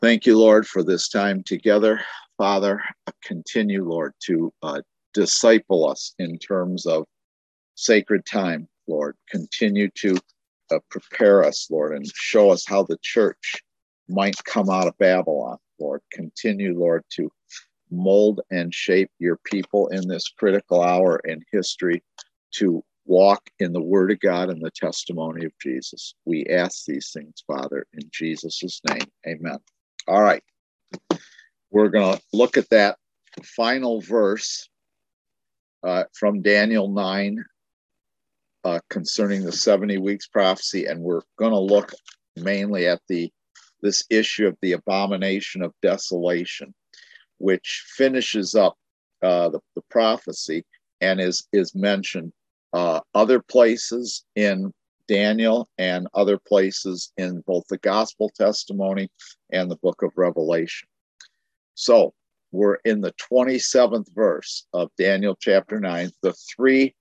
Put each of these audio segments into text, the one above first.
Thank you, Lord, for this time together. Father, continue, Lord, to disciple us in terms of sacred time, Lord. Continue to prepare us, Lord, and show us how the church might come out of Babylon, Lord. Continue, Lord, to mold and shape your people in this critical hour in history to walk in the word of God and the testimony of Jesus. We ask these things, Father, in Jesus' name. Amen. All right. We're going to look at that final verse from Daniel 9 concerning the 70 weeks prophecy, and we're going to look mainly at this issue of the abomination of desolation, which finishes up the prophecy and is mentioned other places in Daniel and other places in both the gospel testimony and the book of Revelation. So we're in the 27th verse of Daniel chapter 9. The three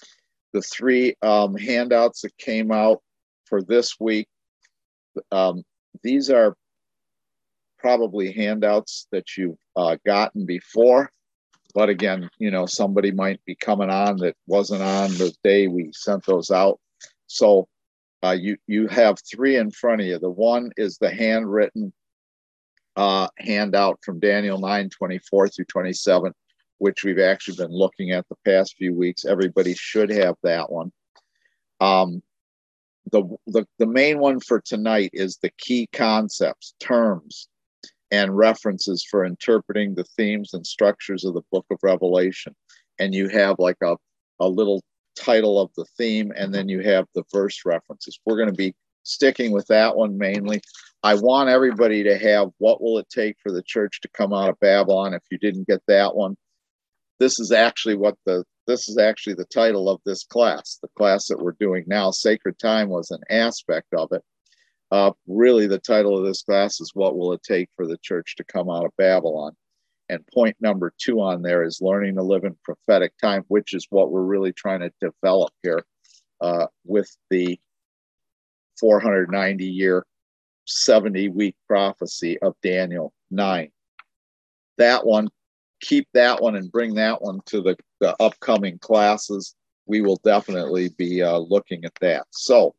handouts that came out for this week, these are probably handouts that you've gotten before. But again, somebody might be coming on that wasn't on the day we sent those out. So you have three in front of you. The one is the handwritten handout from Daniel 9:24 through 27, which we've actually been looking at the past few weeks. Everybody should have that one. The main one for tonight is the key concepts, terms, and references for interpreting the themes and structures of the book of Revelation. And you have like a little title of the theme, and then you have the verse references. We're going to be sticking with that one mainly. I want everybody to have what will it take for the church to come out of Babylon. If you didn't get that one, this is actually the title of this class, the class that we're doing now. Sacred time was an aspect of it. Really, the title of this class is What Will It Take for the Church to Come Out of Babylon? And point number 2 on there is learning to live in prophetic time, which is what we're really trying to develop here with the 490-year, 70-week prophecy of Daniel 9. That one, keep that one and bring that one to the upcoming classes. We will definitely be looking at that. So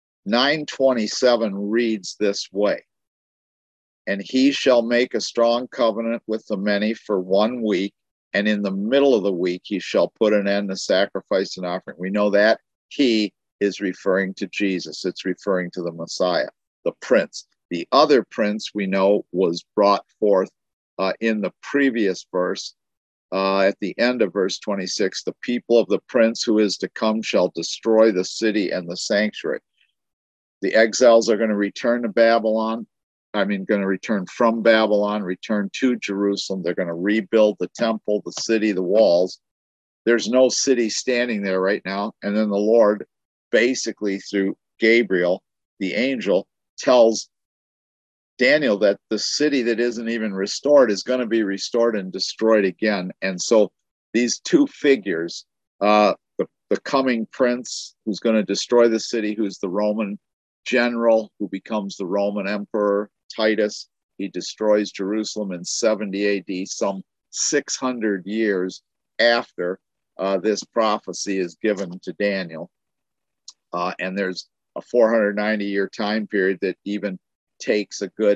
9:27 reads this way: and he shall make a strong covenant with the many for 1 week, and in the middle of the week he shall put an end to sacrifice and offering. We know that he is referring to Jesus. It's referring to the Messiah, the prince. The other prince we know was brought forth in the previous verse. At the end of verse 26, the people of the prince who is to come shall destroy the city and the sanctuary. The exiles are going to return to Babylon. Going to return from Babylon, return to Jerusalem. They're going to rebuild the temple, the city, the walls. There's no city standing there right now. And then the Lord, basically through Gabriel, the angel, tells Daniel that the city that isn't even restored is going to be restored and destroyed again. And so these two figures, the coming prince who's going to destroy the city, who's the Roman general who becomes the Roman emperor, Titus, he destroys Jerusalem in 70 AD, some 600 years after this prophecy is given to Daniel. And there's a 490-year time period that even takes a good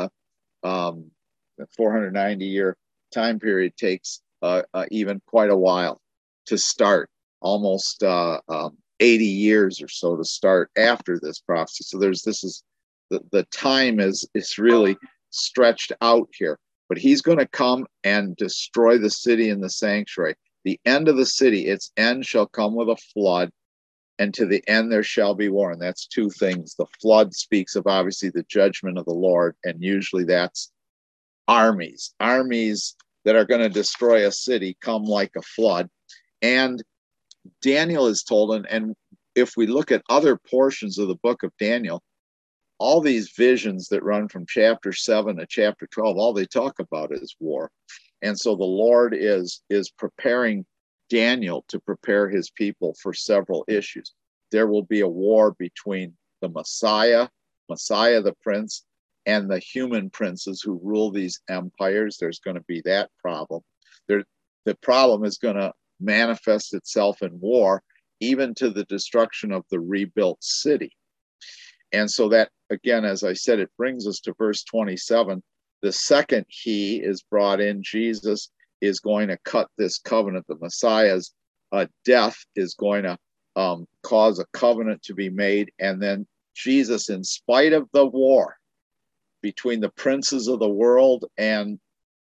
490-year time period takes even quite a while to start, almost 80 years or so to start after this prophecy. So the time is really stretched out here. But he's going to come and destroy the city and the sanctuary. The end of the city, its end shall come with a flood, and to the end there shall be war. And that's two things. The flood speaks of obviously the judgment of the Lord, and usually that's armies. Armies that are going to destroy a city come like a flood. And Daniel is told, and if we look at other portions of the book of Daniel, all these visions that run from chapter 7 to chapter 12, all they talk about is war. And so the Lord is preparing Daniel to prepare his people for several issues. There will be a war between the Messiah the prince, and the human princes who rule these empires. There's going to be that problem. The problem is going to manifest itself in war, even to the destruction of the rebuilt city. And so that, again, as I said, it brings us to verse 27. The second he is brought in. Jesus is going to cut this covenant. The Messiah's death is going to cause a covenant to be made. And then Jesus, in spite of the war between the princes of the world and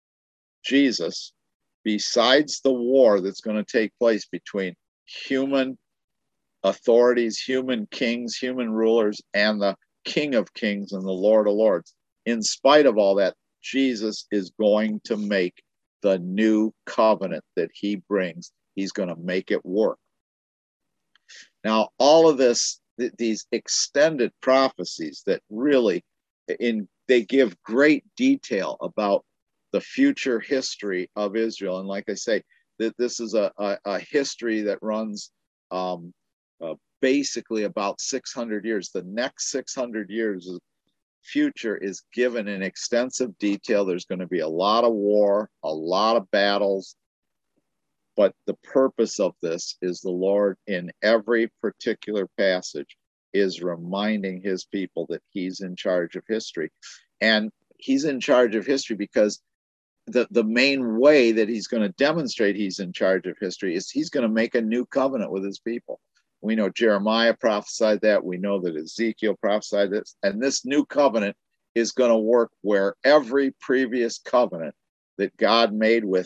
Jesus, besides the war that's going to take place between human authorities, human kings, human rulers, and the King of Kings and the Lord of Lords, in spite of all that, Jesus is going to make the new covenant that he brings. He's going to make it work. Now, all of this, these extended prophecies that really, they give great detail about the future history of Israel. And like I say, this is a history that runs basically about 600 years. The next 600 years of future is given in extensive detail. There's going to be a lot of war, a lot of battles. But the purpose of this is the Lord, in every particular passage, is reminding his people that he's in charge of history. And he's in charge of history because the main way that he's going to demonstrate he's in charge of history is he's going to make a new covenant with his people. We know Jeremiah prophesied that. We know that Ezekiel prophesied this. And this new covenant is going to work where every previous covenant that God made with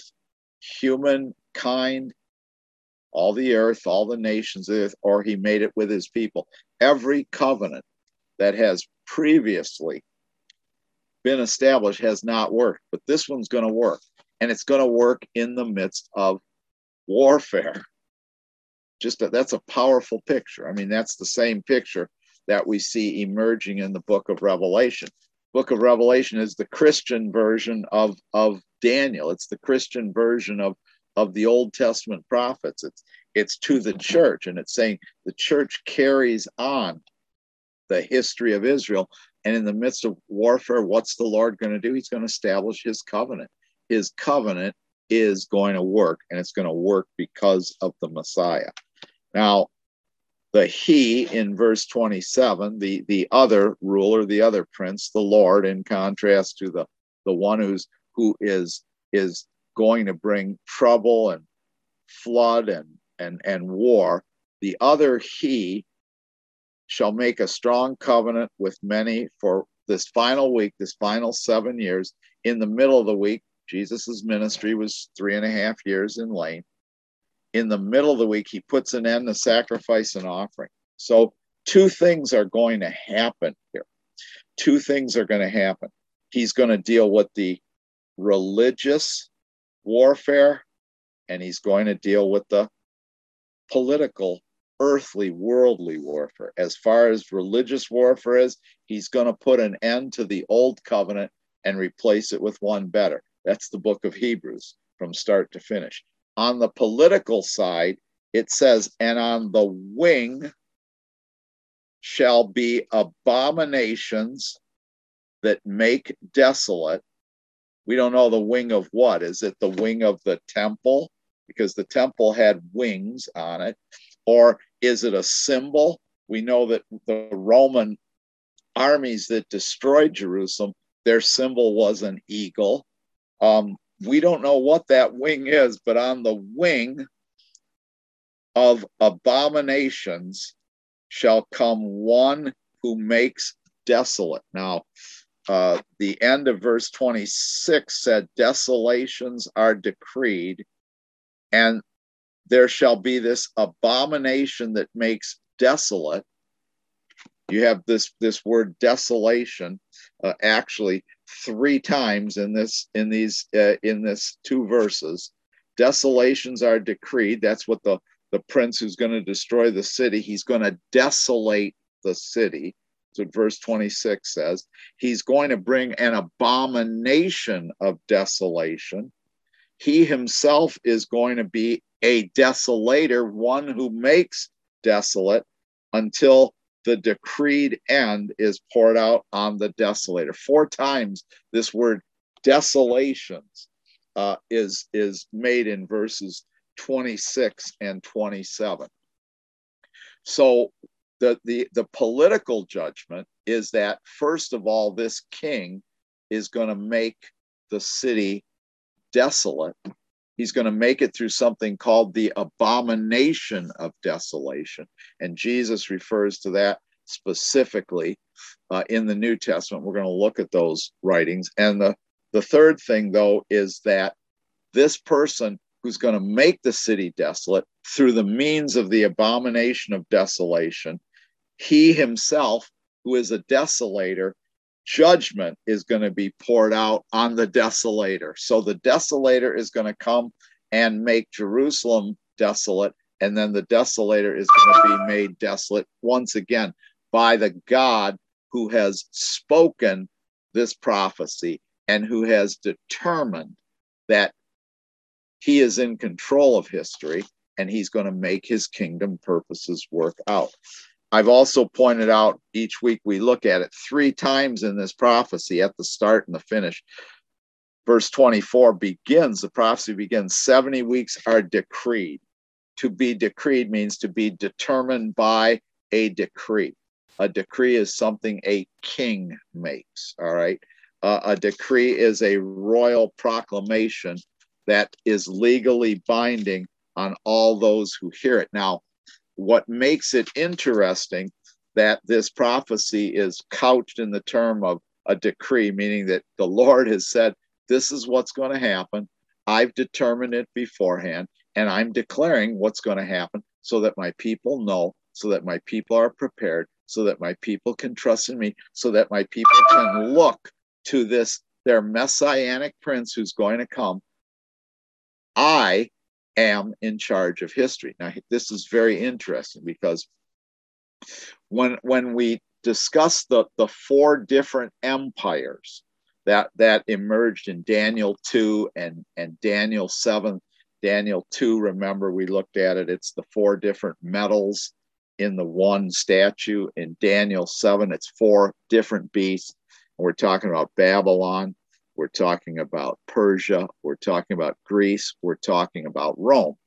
humankind, all the earth, all the nations of the earth, or he made it with his people. Every covenant that has previously been established has not worked, but this one's going to work. And it's going to work in the midst of warfare. That's a powerful picture. I mean, that's the same picture that we see emerging in the book of Revelation. Book of Revelation is the Christian version of Daniel. It's the Christian version of the Old Testament prophets. It's to the church, and it's saying the church carries on the history of Israel. And in the midst of warfare, what's the Lord going to do? He's going to establish his covenant. His covenant is going to work, and it's going to work because of the Messiah. Now, the he in verse 27, the other ruler, the other prince, the Lord, in contrast to the one who is going to bring trouble and flood and war, the other he shall make a strong covenant with many for this final week, this final 7 years. In the middle of the week, Jesus's ministry was 3.5 years in length. In the middle of the week, he puts an end to sacrifice and offering. So 2 things are going to happen here. 2 things are going to happen. He's going to deal with the religious warfare, and he's going to deal with the political, earthly, worldly warfare. As far as religious warfare is, he's going to put an end to the old covenant and replace it with one better. That's the book of Hebrews from start to finish. On the political side, it says, and on the wing shall be abominations that make desolate. We don't know the wing of what. Is it the wing of the temple? Because the temple had wings on it. Or is it a symbol? We know that the Roman armies that destroyed Jerusalem, their symbol was an eagle. We don't know what that wing is, but on the wing of abominations shall come one who makes desolate. Now, the end of verse 26 said, desolations are decreed, and there shall be this abomination that makes desolate. You have this word desolation actually 3 times in this 2 verses. Desolations are decreed. That's what the prince who's going to destroy the city, he's going to desolate the city. That's what verse 26 says. He's going to bring an abomination of desolation. He himself is going to be a desolator, one who makes desolate, until the decreed end is poured out on the desolator. 4 times this word desolations is made in verses 26 and 27. So the political judgment is that, first of all, this king is going to make the city desolate. He's going to make it through something called the abomination of desolation. And Jesus refers to that specifically in the New Testament. We're going to look at those writings. And the third thing, though, is that this person who's going to make the city desolate through the means of the abomination of desolation, he himself, who is a desolator, judgment is going to be poured out on the desolator. So the desolator is going to come and make Jerusalem desolate, and then the desolator is going to be made desolate once again by the God who has spoken this prophecy and who has determined that he is in control of history and he's going to make his kingdom purposes work out. I've also pointed out each week we look at it 3 times in this prophecy, at the start and the finish. Verse 24 begins, the prophecy begins, 70 weeks are decreed. To be decreed means to be determined by a decree. A decree is something a king makes, all right? A decree is a royal proclamation that is legally binding on all those who hear it. Now, what makes it interesting that this prophecy is couched in the term of a decree, meaning that the Lord has said, this is what's going to happen. I've determined it beforehand, and I'm declaring what's going to happen so that my people know, so that my people are prepared, so that my people can trust in me, so that my people can look to this, their messianic prince who's going to come. I am in charge of history. Now, this is very interesting because when we discuss the 4 different empires that emerged in Daniel 2 and Daniel 7, Daniel 2, remember we looked at it, it's the 4 different metals in the one statue. In Daniel 7, it's 4 different beasts. We're talking about Babylon. We're talking about Persia. We're talking about Greece. We're talking about Rome.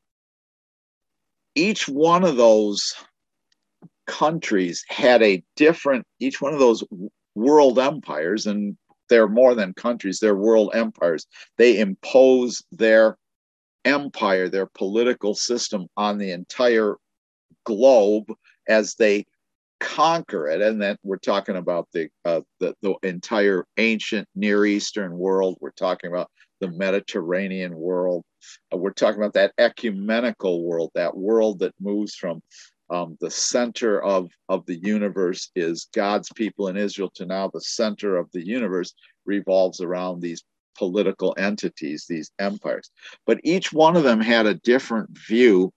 Each one of those countries had a different, each one of those world empires, and they're more than countries, they're world empires. They impose their empire, their political system on the entire globe as they conquer it. And then we're talking about the entire ancient Near Eastern world. We're talking about the Mediterranean world. We're talking about that ecumenical world, that world that moves from the center of the universe is God's people in Israel to now the center of the universe revolves around these political entities, these empires. But each one of them had a different view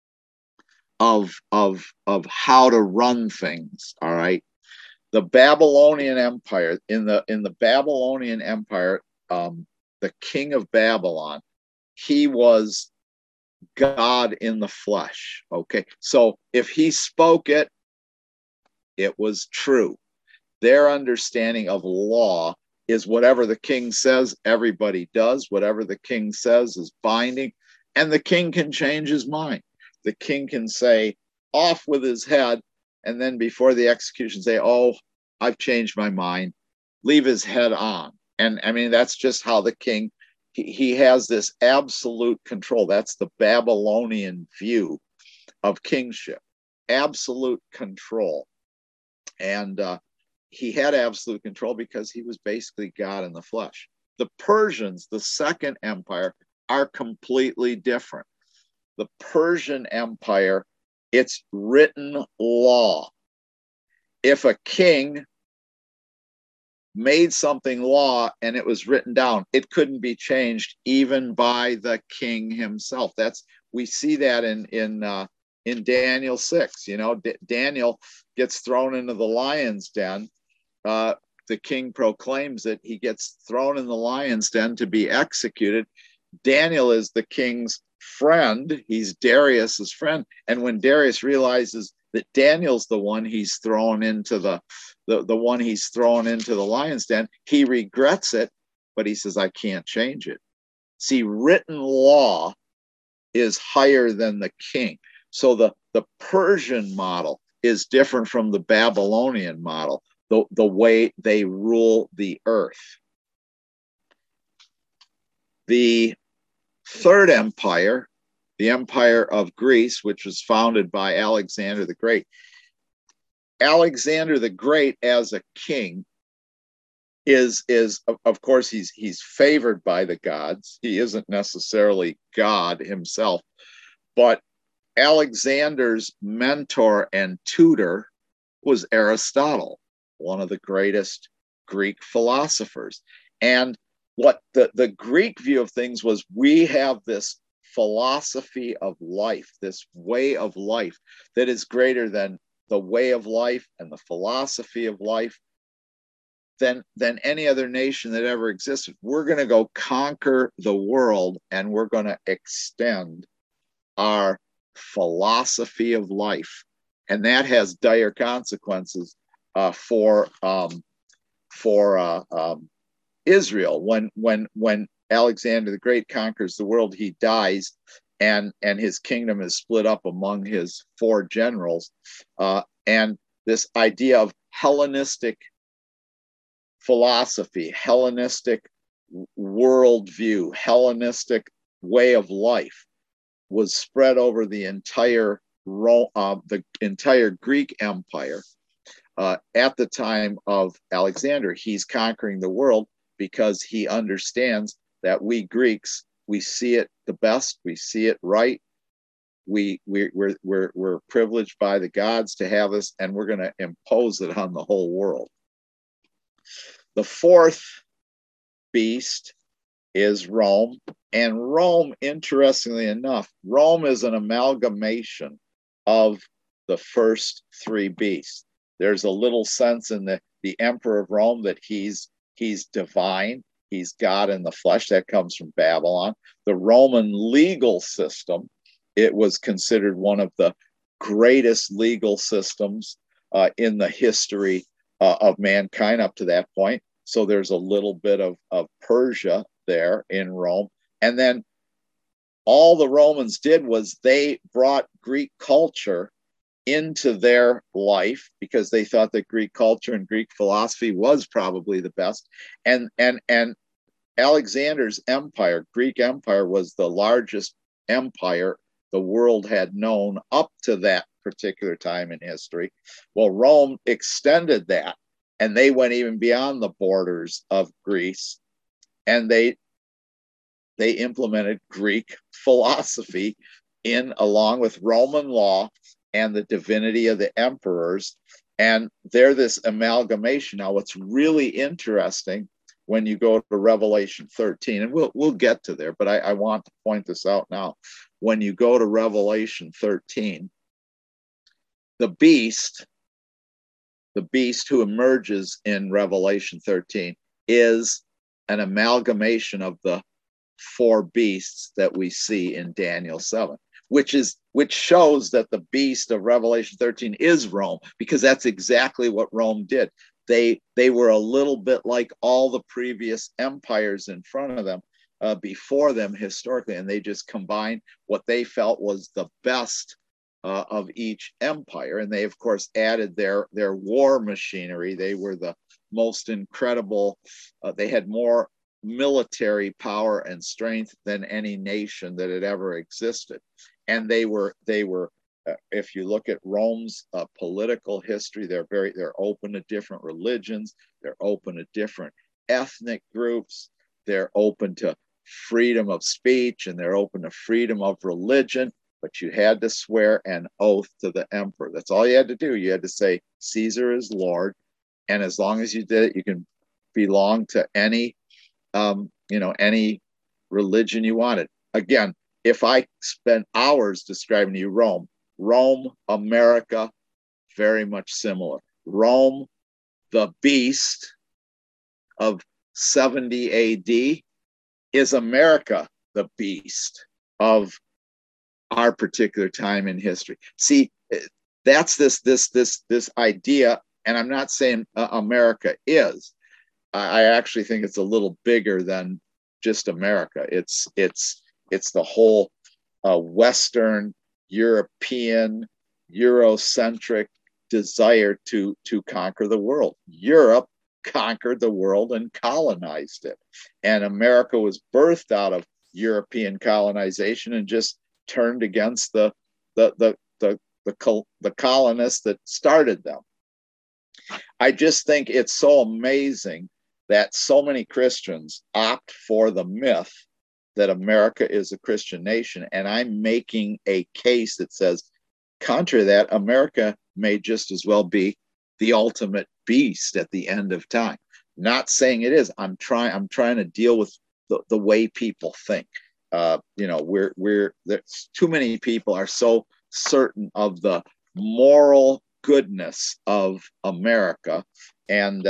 of how to run things. All right. The Babylonian Empire, in the Babylonian Empire, the king of Babylon, he was God in the flesh. Okay. So if he spoke it, it was true. Their understanding of law is whatever the king says, everybody does. Whatever the king says is binding, and the king can change his mind. The king can say, off with his head, and then before the execution say, oh, I've changed my mind, leave his head on. And I mean, that's just how the king, he has this absolute control. That's the Babylonian view of kingship, absolute control. And he had absolute control because he was basically God in the flesh. The Persians, the Second Empire, are completely different. The Persian Empire, it's written law. If a king made something law and it was written down, it couldn't be changed even by the king himself. We see that in Daniel 6. You know, Daniel gets thrown into the lion's den. The king proclaims that he gets thrown in the lion's den to be executed. Daniel is the king's friend. He's Darius's friend. And when Darius realizes that Daniel's the one he's thrown into the one he's thrown into the lion's den. He regrets it, but he says, I can't change it. See, written law is higher than the king. So the Persian model is different from the Babylonian model, the way they rule the earth. The Third Empire, the Empire of Greece, which was founded by Alexander the Great. Alexander the Great as a king is of course he's favored by the gods. He isn't necessarily God himself, but Alexander's mentor and tutor was Aristotle, one of the greatest Greek philosophers. And what the Greek view of things was, we have this philosophy of life, this way of life that is greater than the way of life and the philosophy of life than any other nation that ever existed. We're going to go conquer the world, and we're going to extend our philosophy of life, and that has dire consequences for Israel. When Alexander the Great conquers the world, he dies, and his kingdom is split up among his 4 generals, and this idea of Hellenistic philosophy, Hellenistic worldview, Hellenistic way of life was spread over the entire Greek Empire at the time of Alexander. He's conquering the world because he understands that we Greeks, we see it the best, we see it right. We're privileged by the gods to have this, and we're going to impose it on the whole world. The fourth beast is Rome. And Rome, interestingly enough, Rome is an amalgamation of the first 3 beasts. There's a little sense in the emperor of Rome that he's divine, he's God in the flesh. That comes from Babylon. The Roman legal system, it was considered one of the greatest legal systems in the history of mankind up to that point. So there's a little bit of Persia there in Rome. And then all the Romans did was they brought Greek culture into their life because they thought that Greek culture and Greek philosophy was probably the best. And Alexander's empire, Greek empire, was the largest empire the world had known up to that particular time in history. Well, Rome extended that, and they went even beyond the borders of Greece, and they implemented Greek philosophy along with Roman law and the divinity of the emperors. And they're this amalgamation. Now, what's really interesting when you go to Revelation 13, and we'll get to there, but I want to point this out now. When you go to Revelation 13, the beast who emerges in Revelation 13 is an amalgamation of the 4 beasts that we see in Daniel 7, which shows that the beast of Revelation 13 is Rome, because that's exactly what Rome did. They were a little bit like all the previous empires in front of them, before them historically, and they just combined what they felt was the best of each empire. And they, of course, added their war machinery. They were the most incredible. They had more military power and strength than any nation that had ever existed. And they were if you look at Rome's political history, they're open to different religions, they're open to different ethnic groups, they're open to freedom of speech, and they're open to freedom of religion. But you had to swear an oath to the emperor. That's all you had to do. You had to say Caesar is Lord, and as long as you did it, you can belong to any any religion you wanted. Again, if I spent hours describing to you Rome, America, very much similar. Rome, the beast of 70 AD, is America, the beast of our particular time in history. See, that's this idea. And I'm not saying America is. I actually think it's a little bigger than just America. It's the whole Western European Eurocentric desire to conquer the world. Europe conquered the world and colonized it, and America was birthed out of European colonization and just turned against the colonists that started them. I just think it's so amazing that so many Christians opt for the myth that America is a Christian nation. And I'm making a case that says, contrary to that, America may just as well be the ultimate beast at the end of time. Not saying it is. I'm trying to deal with the way people think. There's too many people are so certain of the moral goodness of America, and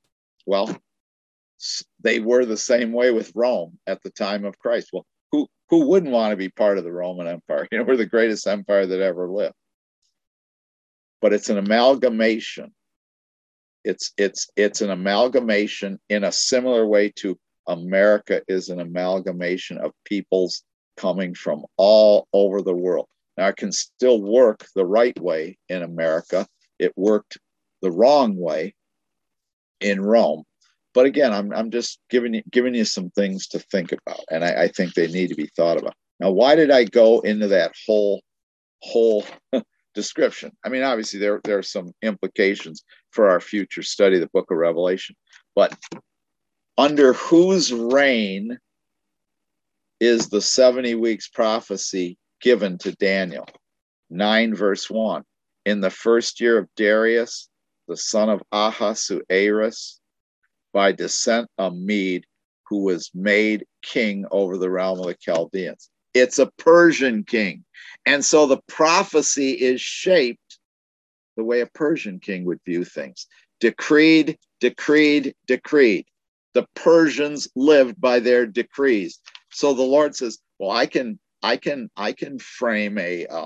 they were the same way with Rome at the time of Christ. Well, who wouldn't want to be part of the Roman Empire? We're the greatest empire that ever lived. But it's an amalgamation. It's an amalgamation in a similar way to America is an amalgamation of peoples coming from all over the world. Now, it can still work the right way in America. It worked the wrong way in Rome. But again, I'm just giving you some things to think about, and I think they need to be thought about. Now, why did I go into that whole description? I mean, obviously there are some implications for our future study of the book of Revelation, but under whose reign is the 70 weeks prophecy given to Daniel? 9 verse 1. In the first year of Darius, the son of Ahasuerus, by descent a Mede, who was made king over the realm of the Chaldeans. It's a Persian king. And so the prophecy is shaped the way a Persian king would view things. Decreed, decreed, decreed. The Persians lived by their decrees. So the Lord says, well, I can frame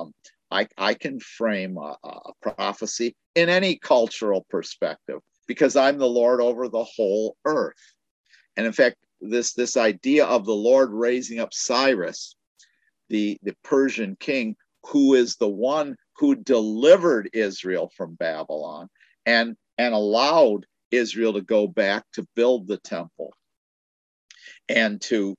a prophecy in any cultural perspective, because I'm the Lord over the whole earth. And in fact, this idea of the Lord raising up Cyrus, the Persian king, who is the one who delivered Israel from Babylon and allowed Israel to go back to build the temple and to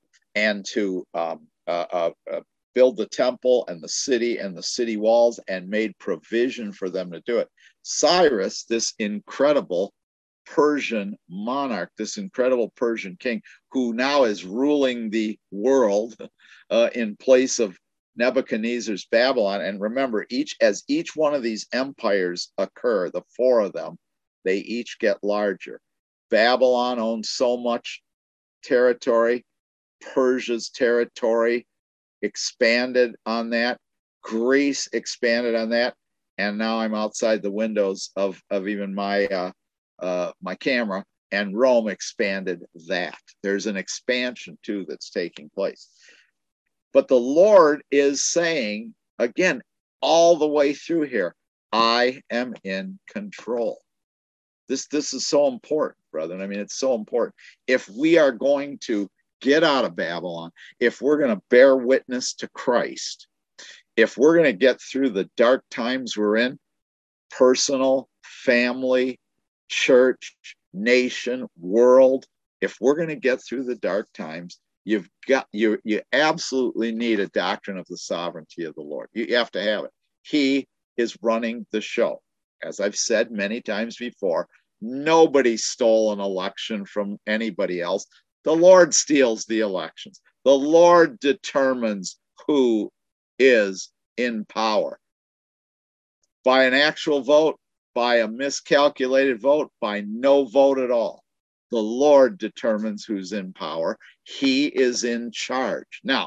build the temple and the city walls, and made provision for them to do it. Cyrus, this incredible Persian monarch, this incredible Persian king, who now is ruling the world in place of Nebuchadnezzar's Babylon. And remember, as each one of these empires occur, the 4 of them, they each get larger. Babylon owns so much territory. Persia's territory expanded on that. Greece expanded on that. And now I'm outside the windows of even my camera, and Rome expanded that. There's an expansion too that's taking place. But the Lord is saying, again, all the way through here, I am in control. This is so important, brethren. I mean, it's so important. If we are going to get out of Babylon, if we're going to bear witness to Christ, if we're going to get through the dark times we're in, personal, family, church, nation, world, if we're going to get through the dark times, you absolutely need a doctrine of the sovereignty of the Lord. You have to have it. He is running the show. As I've said many times before, nobody stole an election from anybody else. The Lord steals the elections. The Lord determines who is in power. By an actual vote, by a miscalculated vote, by no vote at all. The Lord determines who's in power. He is in charge. Now,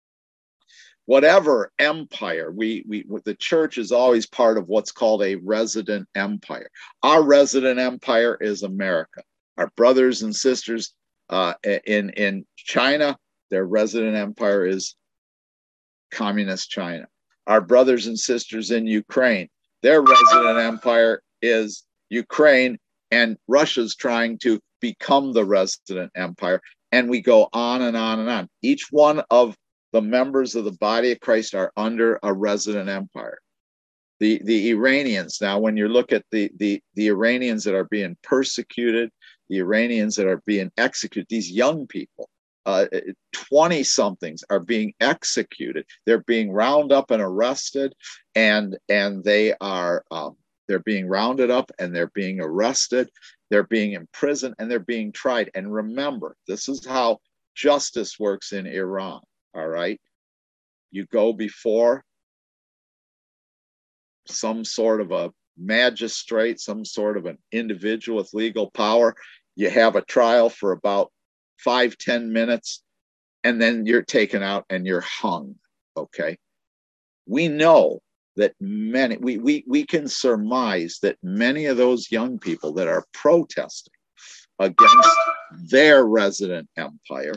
whatever empire, the church is always part of what's called a resident empire. Our resident empire is America. Our brothers and sisters in China, their resident empire is communist China. Our brothers and sisters in Ukraine, Their resident empire is Ukraine, and Russia's trying to become the resident empire. And we go on and on and on. Each one of the members of the body of Christ are under a resident empire. The Iranians, now when you look at the Iranians that are being persecuted, the Iranians that are being executed, these young people, 20 somethings are being executed. They're being rounded up and arrested, and they're being rounded up and they're being arrested. They're being imprisoned and they're being tried. And remember, this is how justice works in Iran. All right. You go before some sort of a magistrate, some sort of an individual with legal power. You have a trial for about 5-10 minutes, and then you're taken out and you're hung. Okay. We know that many, we can surmise that many of those young people that are protesting against their resident empire,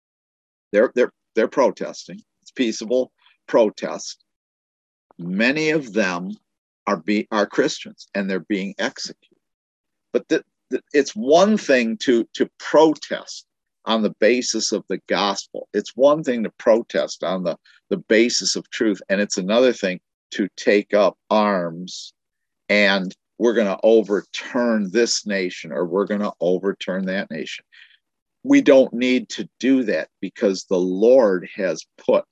they're protesting. It's peaceable protest. Many of them are Christians, and they're being executed. But it's one thing to protest on the basis of the gospel. It's one thing to protest on the basis of truth, and it's another thing to take up arms and we're going to overturn this nation or we're going to overturn that nation. We don't need to do that because the Lord has put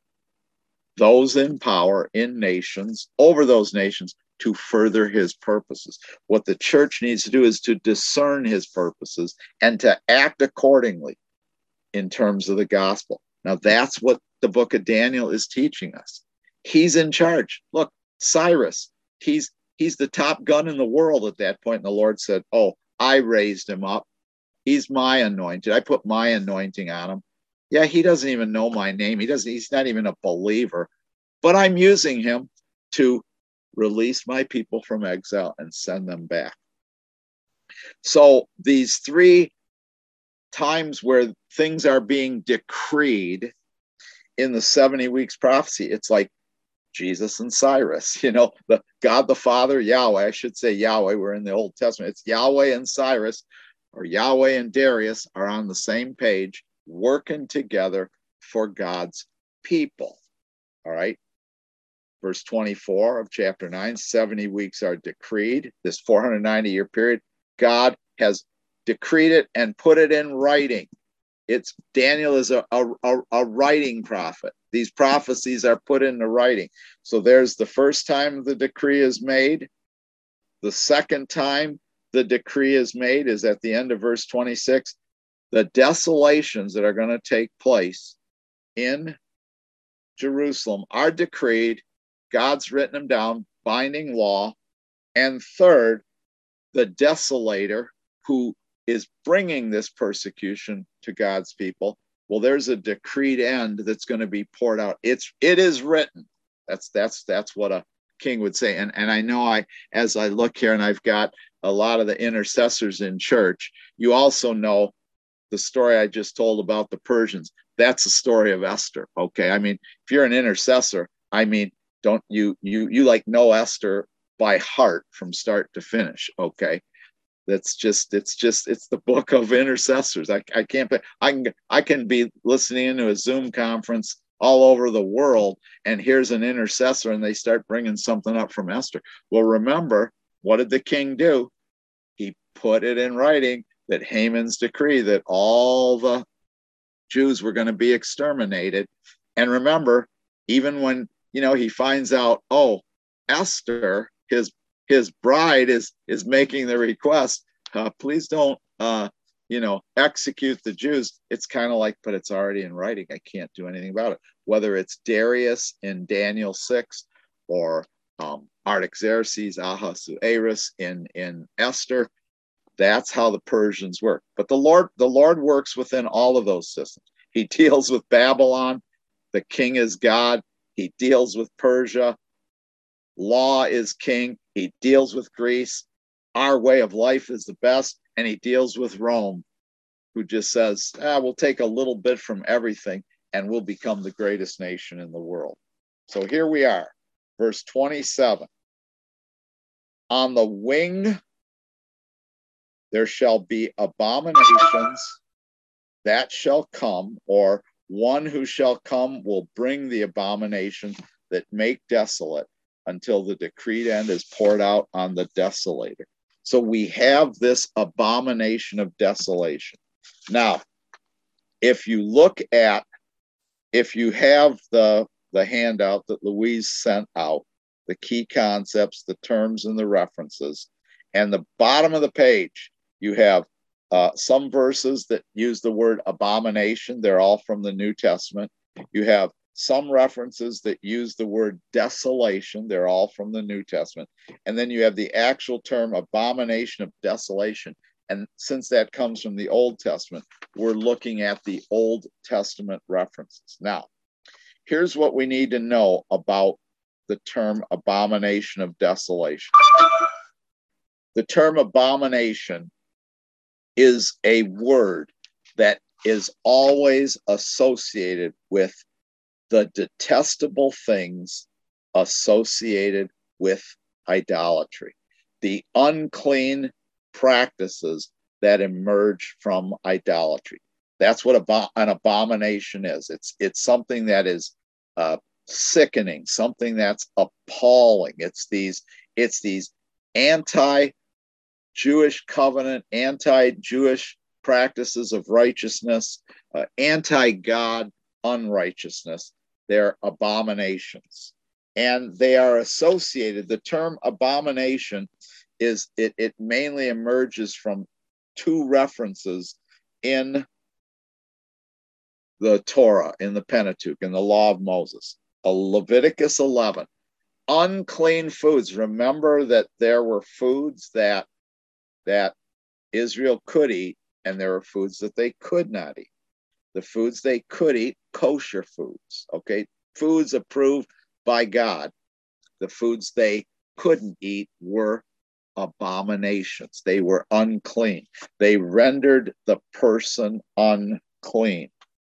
those in power in nations over those nations to further his purposes. What the church needs to do is to discern his purposes and to act accordingly in terms of the gospel. Now, that's what the book of Daniel is teaching us. He's in charge. Look, Cyrus, he's the top gun in the world at that point. And the Lord said, oh, I raised him up. He's my anointed. I put my anointing on him. Yeah, he doesn't even know my name. He's not even a believer, but I'm using him to release my people from exile and send them back. So these 3 times where things are being decreed in the 70 weeks prophecy, it's like Jesus and Cyrus, the God the Father, Yahweh, I should say Yahweh, we're in the Old Testament. It's Yahweh and Cyrus, or Yahweh and Darius are on the same page, working together for God's people. All right. Verse 24 of chapter 9, 70 weeks are decreed. This 490-year period, God has decreed it and put it in writing. Daniel is a writing prophet. These prophecies are put into writing. So there's the first time the decree is made. The second time the decree is made is at the end of verse 26. The desolations that are going to take place in Jerusalem are decreed. God's written them down, binding law. And third, the desolator who is bringing this persecution to God's people. Well, there's a decreed end that's going to be poured out. It is written. That's what a king would say. And I know as I look here and I've got a lot of the intercessors in church, you also know the story I just told about the Persians. That's the story of Esther. Okay. I mean, if you're an intercessor, I mean, don't you like know Esther by heart from start to finish. Okay. It's the book of intercessors. I can be listening to a Zoom conference all over the world, and here's an intercessor, and they start bringing something up from Esther. Well, remember, what did the king do? He put it in writing that Haman's decree that all the Jews were going to be exterminated. And remember, even when he finds out, oh, Esther, his bride is making the request, please don't execute the Jews. It's kind of like, but it's already in writing. I can't do anything about it. Whether it's Darius in Daniel 6 or Artaxerxes, Ahasuerus in Esther, that's how the Persians work. But the Lord works within all of those systems. He deals with Babylon. The king is God. He deals with Persia. Law is king. He deals with Greece. Our way of life is the best. And he deals with Rome, who just says, we'll take a little bit from everything and we'll become the greatest nation in the world. So here we are, verse 27. On the wing there shall be abominations that shall come, or one who shall come will bring the abominations that make desolate until the decreed end is poured out on the desolator. So we have this abomination of desolation. Now, if you have the handout that Louise sent out, the key concepts, the terms, and the references, and the bottom of the page, you have some verses that use the word abomination. They're all from the New Testament. You have some references that use the word desolation. They're all from the New Testament. And then you have the actual term abomination of desolation. And since that comes from the Old Testament, we're looking at the Old Testament references. Now, here's what we need to know about the term abomination of desolation. The term abomination is a word that is always associated with the detestable things associated with idolatry, the unclean practices that emerge from idolatry. That's what an abomination is. It's something that is sickening, something that's appalling. It's these anti-Jewish covenant, anti-Jewish practices of righteousness, anti-God unrighteousness. They're abominations, and they are associated. The term abomination is it mainly emerges from two references in the Torah, in the Pentateuch, in the Law of Moses. Leviticus 11, unclean foods. Remember that there were foods that Israel could eat, and there were foods that they could not eat. The foods they could eat, kosher foods, okay? Foods approved by God. The foods they couldn't eat were abominations. They were unclean. They rendered the person unclean.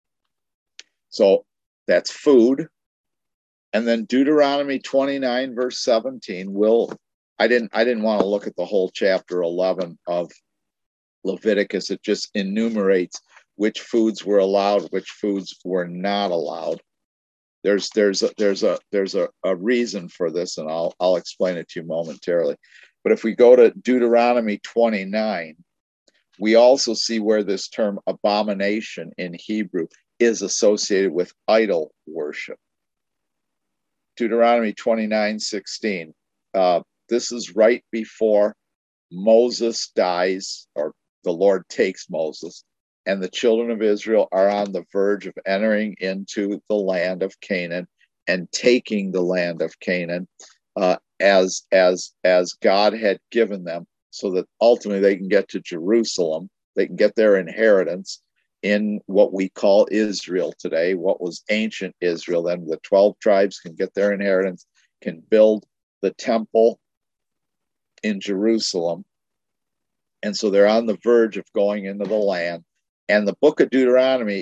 So that's food. And then Deuteronomy 29, verse 17, I didn't want to look at the whole chapter 11 of Leviticus. It just enumerates which foods were allowed, which foods were not allowed. There's a reason for this, and I'll explain it to you momentarily. But if we go to Deuteronomy 29, we also see where this term abomination in Hebrew is associated with idol worship. Deuteronomy 29:16. This is right before Moses dies, or the Lord takes Moses, and the children of Israel are on the verge of entering into the land of Canaan and taking the land of Canaan as God had given them, so that ultimately they can get to Jerusalem. They can get their inheritance in what we call Israel today, what was ancient Israel. Then the 12 tribes can get their inheritance, can build the temple in Jerusalem. And so they're on the verge of going into the land. And the book of Deuteronomy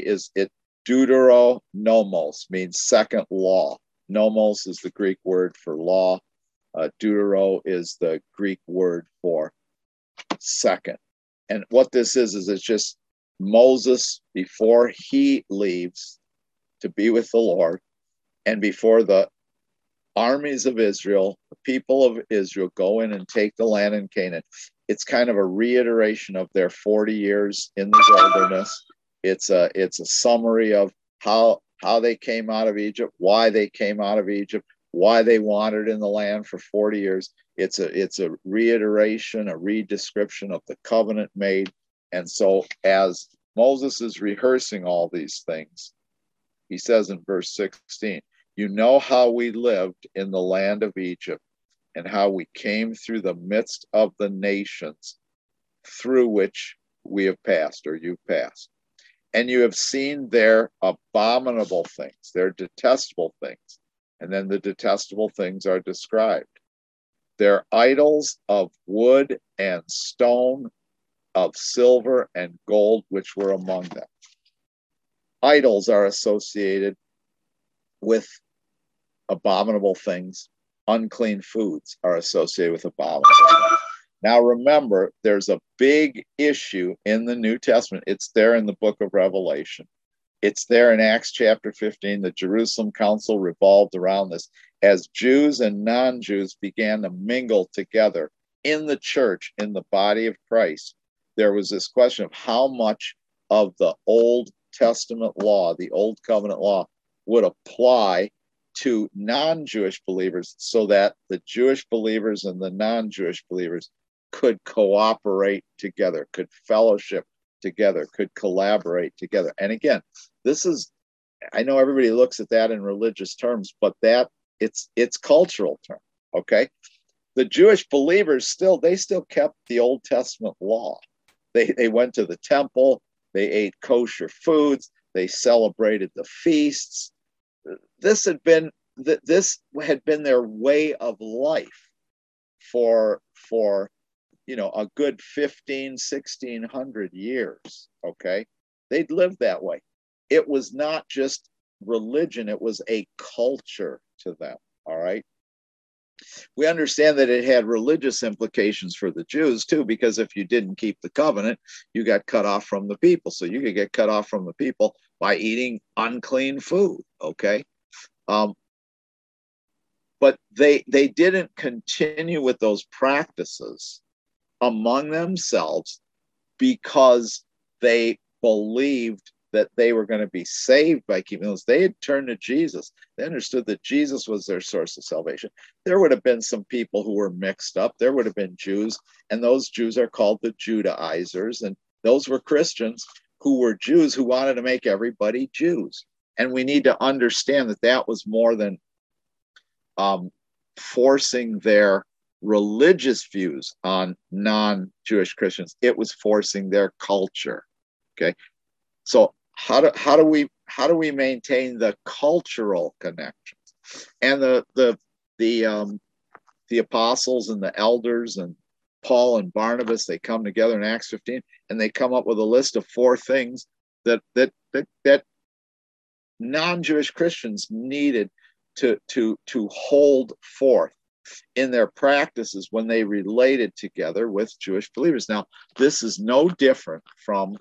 Deuteronomos, means second law. Nomos is the Greek word for law. Deutero is the Greek word for second. And what this is it's just Moses, before he leaves to be with the Lord, and before the armies of Israel, the people of Israel, go in and take the land in Canaan. It's kind of a reiteration of their 40 years in the wilderness. It's a summary of how they came out of Egypt, why they came out of Egypt, why they wandered in the land for 40 years. It's a reiteration, a redescription of the covenant made. And so as Moses is rehearsing all these things, he says in verse 16, you know how we lived in the land of Egypt, and how we came through the midst of the nations through which we have passed, or you've passed. And you have seen their abominable things, their detestable things. And then the detestable things are described. Their idols of wood and stone, of silver and gold, which were among them. Idols are associated with abominable things. unclean foods are associated with abominable. Now remember, there's a big issue in the New Testament. It's there in the book of Revelation. It's there in Acts chapter 15. The Jerusalem Council revolved around this. As Jews and non-Jews began to mingle together in the church, in the body of Christ, there was this question of how much of the Old Testament law, the Old Covenant law, would apply to non-Jewish believers so that the Jewish believers and the non-Jewish believers could cooperate together, could fellowship together, could collaborate together. And again, this is, I know everybody looks at that in religious terms, but that it's cultural term, okay? The Jewish believers still kept the Old Testament law. They went to the temple, they ate kosher foods, they celebrated the feasts. This had been their way of life for a good 1,600 years, okay? They'd lived that way. It was not just religion, it was a culture to them, all right? We understand that it had religious implications for the Jews too, because if you didn't keep the covenant, you got cut off from the people. So you could get cut off from the people by eating unclean food, okay? But they didn't continue with those practices among themselves because they believed that they were going to be saved by keeping those. They had turned to Jesus. They understood that Jesus was their source of salvation. There would have been some people who were mixed up. There would have been Jews, and those Jews are called the Judaizers. And those were Christians who were Jews who wanted to make everybody Jews. And we need to understand that that was more than forcing their religious views on non-Jewish Christians. It was forcing their culture. Okay, so how do we maintain the cultural connections? And the apostles and the elders and Paul and Barnabas, they come together in Acts 15 and they come up with a list of 4 things that non-Jewish Christians needed to hold forth in their practices when they related together with Jewish believers. Now, this is no different from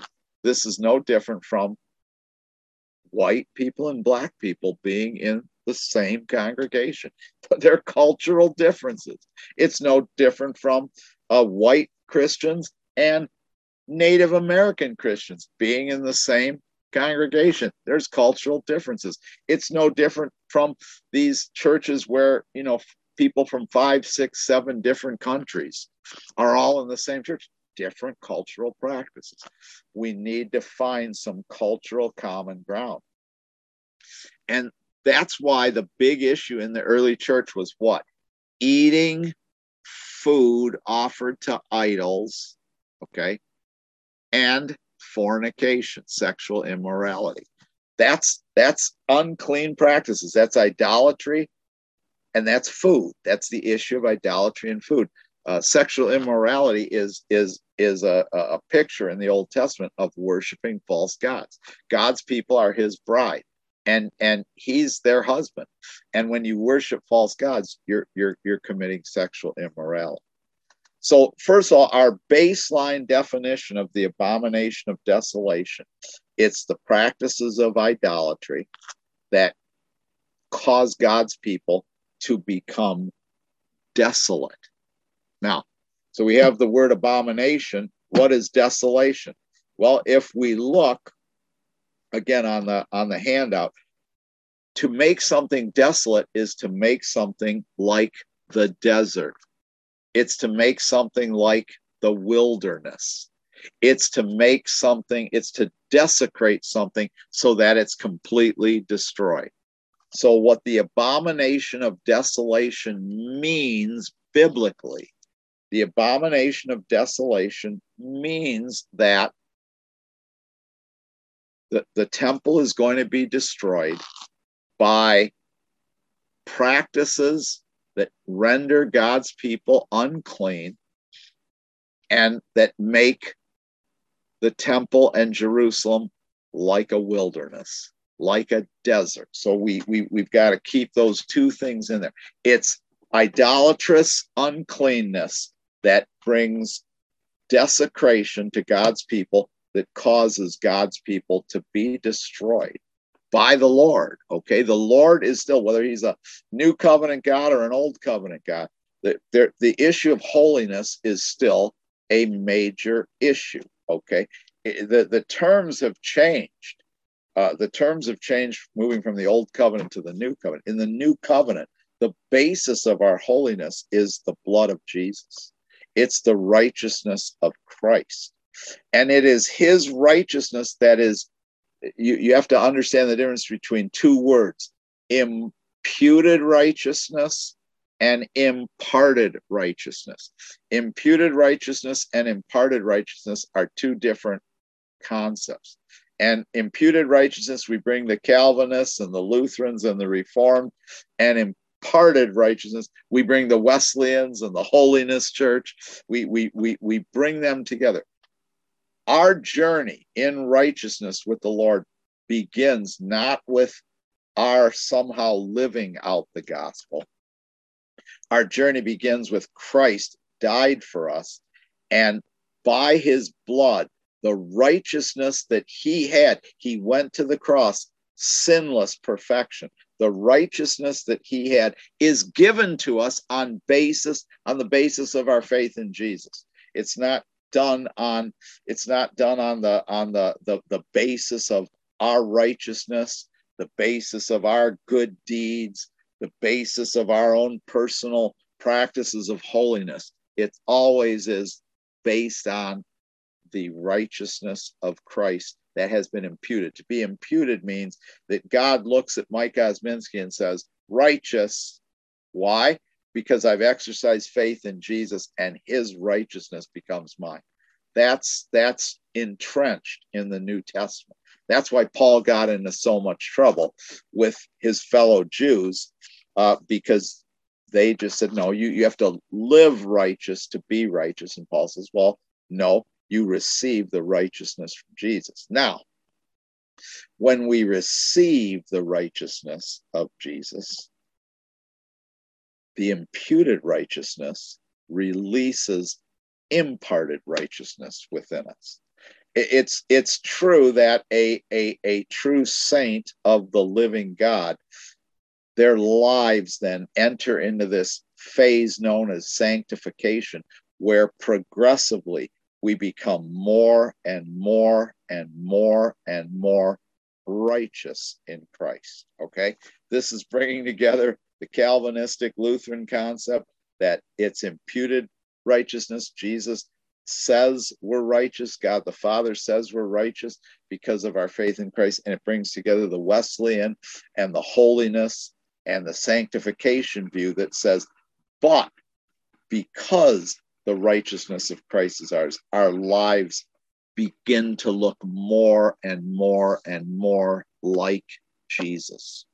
white people and black people being in the same congregation, but they're cultural differences. It's no different from white Christians and Native American Christians being in the same congregation. There's cultural differences. It's no different from these churches where, people from 5, 6, 7 different countries are all in the same church. Different cultural practices. We need to find some cultural common ground. And that's why the big issue in the early church was what? Eating food offered to idols, okay? And fornication, sexual immorality. That's unclean practices. That's idolatry, and that's food. That's the issue of idolatry and food. Sexual immorality is a picture in the Old Testament of worshiping false gods. God's people are his bride, and he's their husband. And when you worship false gods, you're committing sexual immorality. So first of all, our baseline definition of the abomination of desolation, it's the practices of idolatry that cause God's people to become desolate. Now, so we have the word abomination. What is desolation? Well, if we look again on the handout, to make something desolate is to make something like the desert. It's to make something like the wilderness. It's to make something, it's to desecrate something so that it's completely destroyed. So what the abomination of desolation means biblically, the abomination of desolation means that the temple is going to be destroyed by practices that render God's people unclean and that make the temple and Jerusalem like a wilderness, like a desert. So we've got to keep those 2 things in there. It's idolatrous uncleanness that brings desecration to God's people, that causes God's people to be destroyed by the Lord. Okay, the Lord is still, whether he's a new covenant God or an old covenant God, the issue of holiness is still a major issue. Okay, the terms have changed. The terms have changed moving from the old covenant to the new covenant. In the new covenant, the basis of our holiness is the blood of Jesus. It's the righteousness of Christ. And it is his righteousness that is, you have to understand the difference between two words: imputed righteousness and imparted righteousness. Imputed righteousness and imparted righteousness are two different concepts. And imputed righteousness, we bring the Calvinists and the Lutherans and the Reformed, and imparted righteousness, we bring the Wesleyans and the Holiness Church. We bring them together. Our journey in righteousness with the Lord begins not with our somehow living out the gospel. Our journey begins with Christ died for us, and by his blood, the righteousness that he had, he went to the cross, sinless perfection. The righteousness that he had is given to us on the basis of our faith in Jesus. It's not done on the basis of our righteousness, the basis of our good deeds, the basis of our own personal practices of holiness. It always is based on the righteousness of Christ that has been imputed. To be imputed means that God looks at Mike Osminski and says, righteous. Why? Because I've exercised faith in Jesus and his righteousness becomes mine. That's entrenched in the New Testament. That's why Paul got into so much trouble with his fellow Jews, because they just said, no, you have to live righteous to be righteous. And Paul says, well, no, you receive the righteousness from Jesus. Now, when we receive the righteousness of Jesus, the imputed righteousness releases imparted righteousness within us. It's true that a true saint of the living God, their lives then enter into this phase known as sanctification, where progressively we become more and more and more and more righteous in Christ. Okay, this is bringing together the Calvinistic Lutheran concept that it's imputed righteousness. Jesus says we're righteous. God the Father says we're righteous because of our faith in Christ. And it brings together the Wesleyan and the holiness and the sanctification view that says, but because the righteousness of Christ is ours, our lives begin to look more and more and more like Jesus.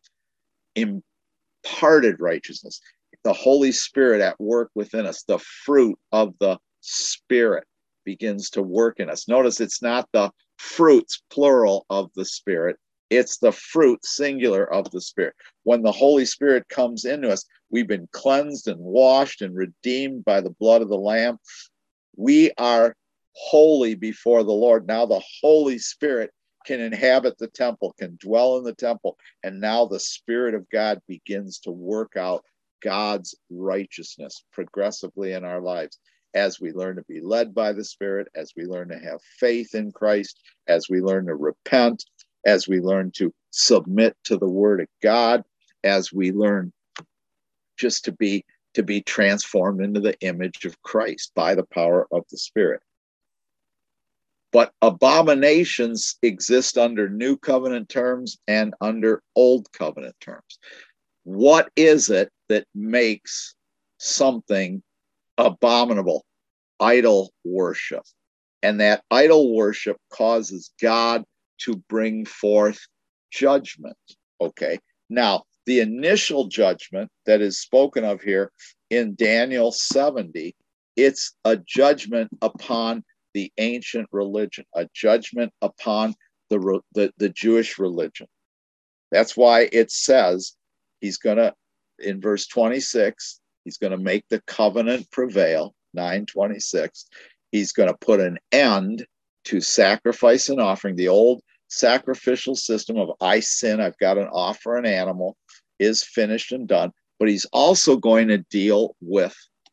Imparted righteousness, the Holy Spirit at work within us, the fruit of the Spirit begins to work in us. Notice it's not the fruits, plural, of the Spirit. It's the fruit, singular, of the Spirit. When the Holy Spirit comes into us, we've been cleansed and washed and redeemed by the blood of the Lamb. We are holy before the Lord. Now the Holy Spirit can inhabit the temple, can dwell in the temple, and now the Spirit of God begins to work out God's righteousness progressively in our lives as we learn to be led by the Spirit, as we learn to have faith in Christ, as we learn to repent, as we learn to submit to the Word of God, as we learn just to be transformed into the image of Christ by the power of the Spirit. But abominations exist under New Covenant terms and under Old Covenant terms. What is it that makes something abominable? Idol worship. And that idol worship causes God to bring forth judgment. Okay. Now, the initial judgment that is spoken of here in Daniel 70, it's a judgment upon the ancient religion, a judgment upon the Jewish religion. That's why it says he's going to in verse 26, he's going to make the covenant prevail, 9:26. He's going to put an end to sacrifice and offering. The old sacrificial system of I sin, I've got to offer an animal, is finished and done. But he's also going to deal with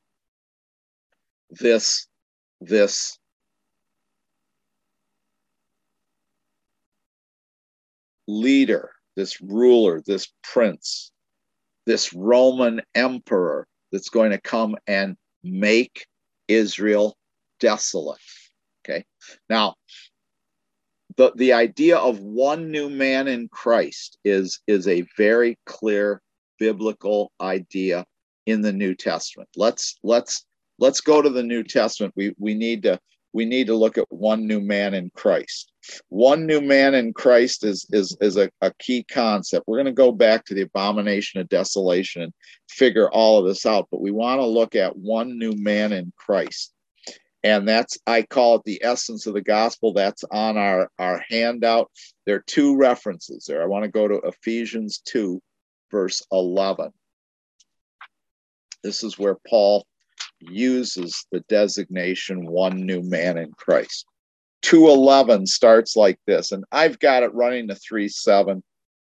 this leader, this ruler, this prince, this Roman emperor that's going to come and make Israel desolate. Okay. Now, the idea of one new man in Christ is a very clear biblical idea in the New Testament. Let's go to the New Testament. We need to look at one new man in Christ. One new man in Christ is a key concept. We're going to go back to the abomination of desolation and figure all of this out, but we want to look at one new man in Christ. And that's, I call it the essence of the gospel. That's on our handout. There are two references there. I want to go to Ephesians 2, verse 11. This is where Paul uses the designation one new man in Christ. 2:11 starts like this, and I've got it running to 3:7.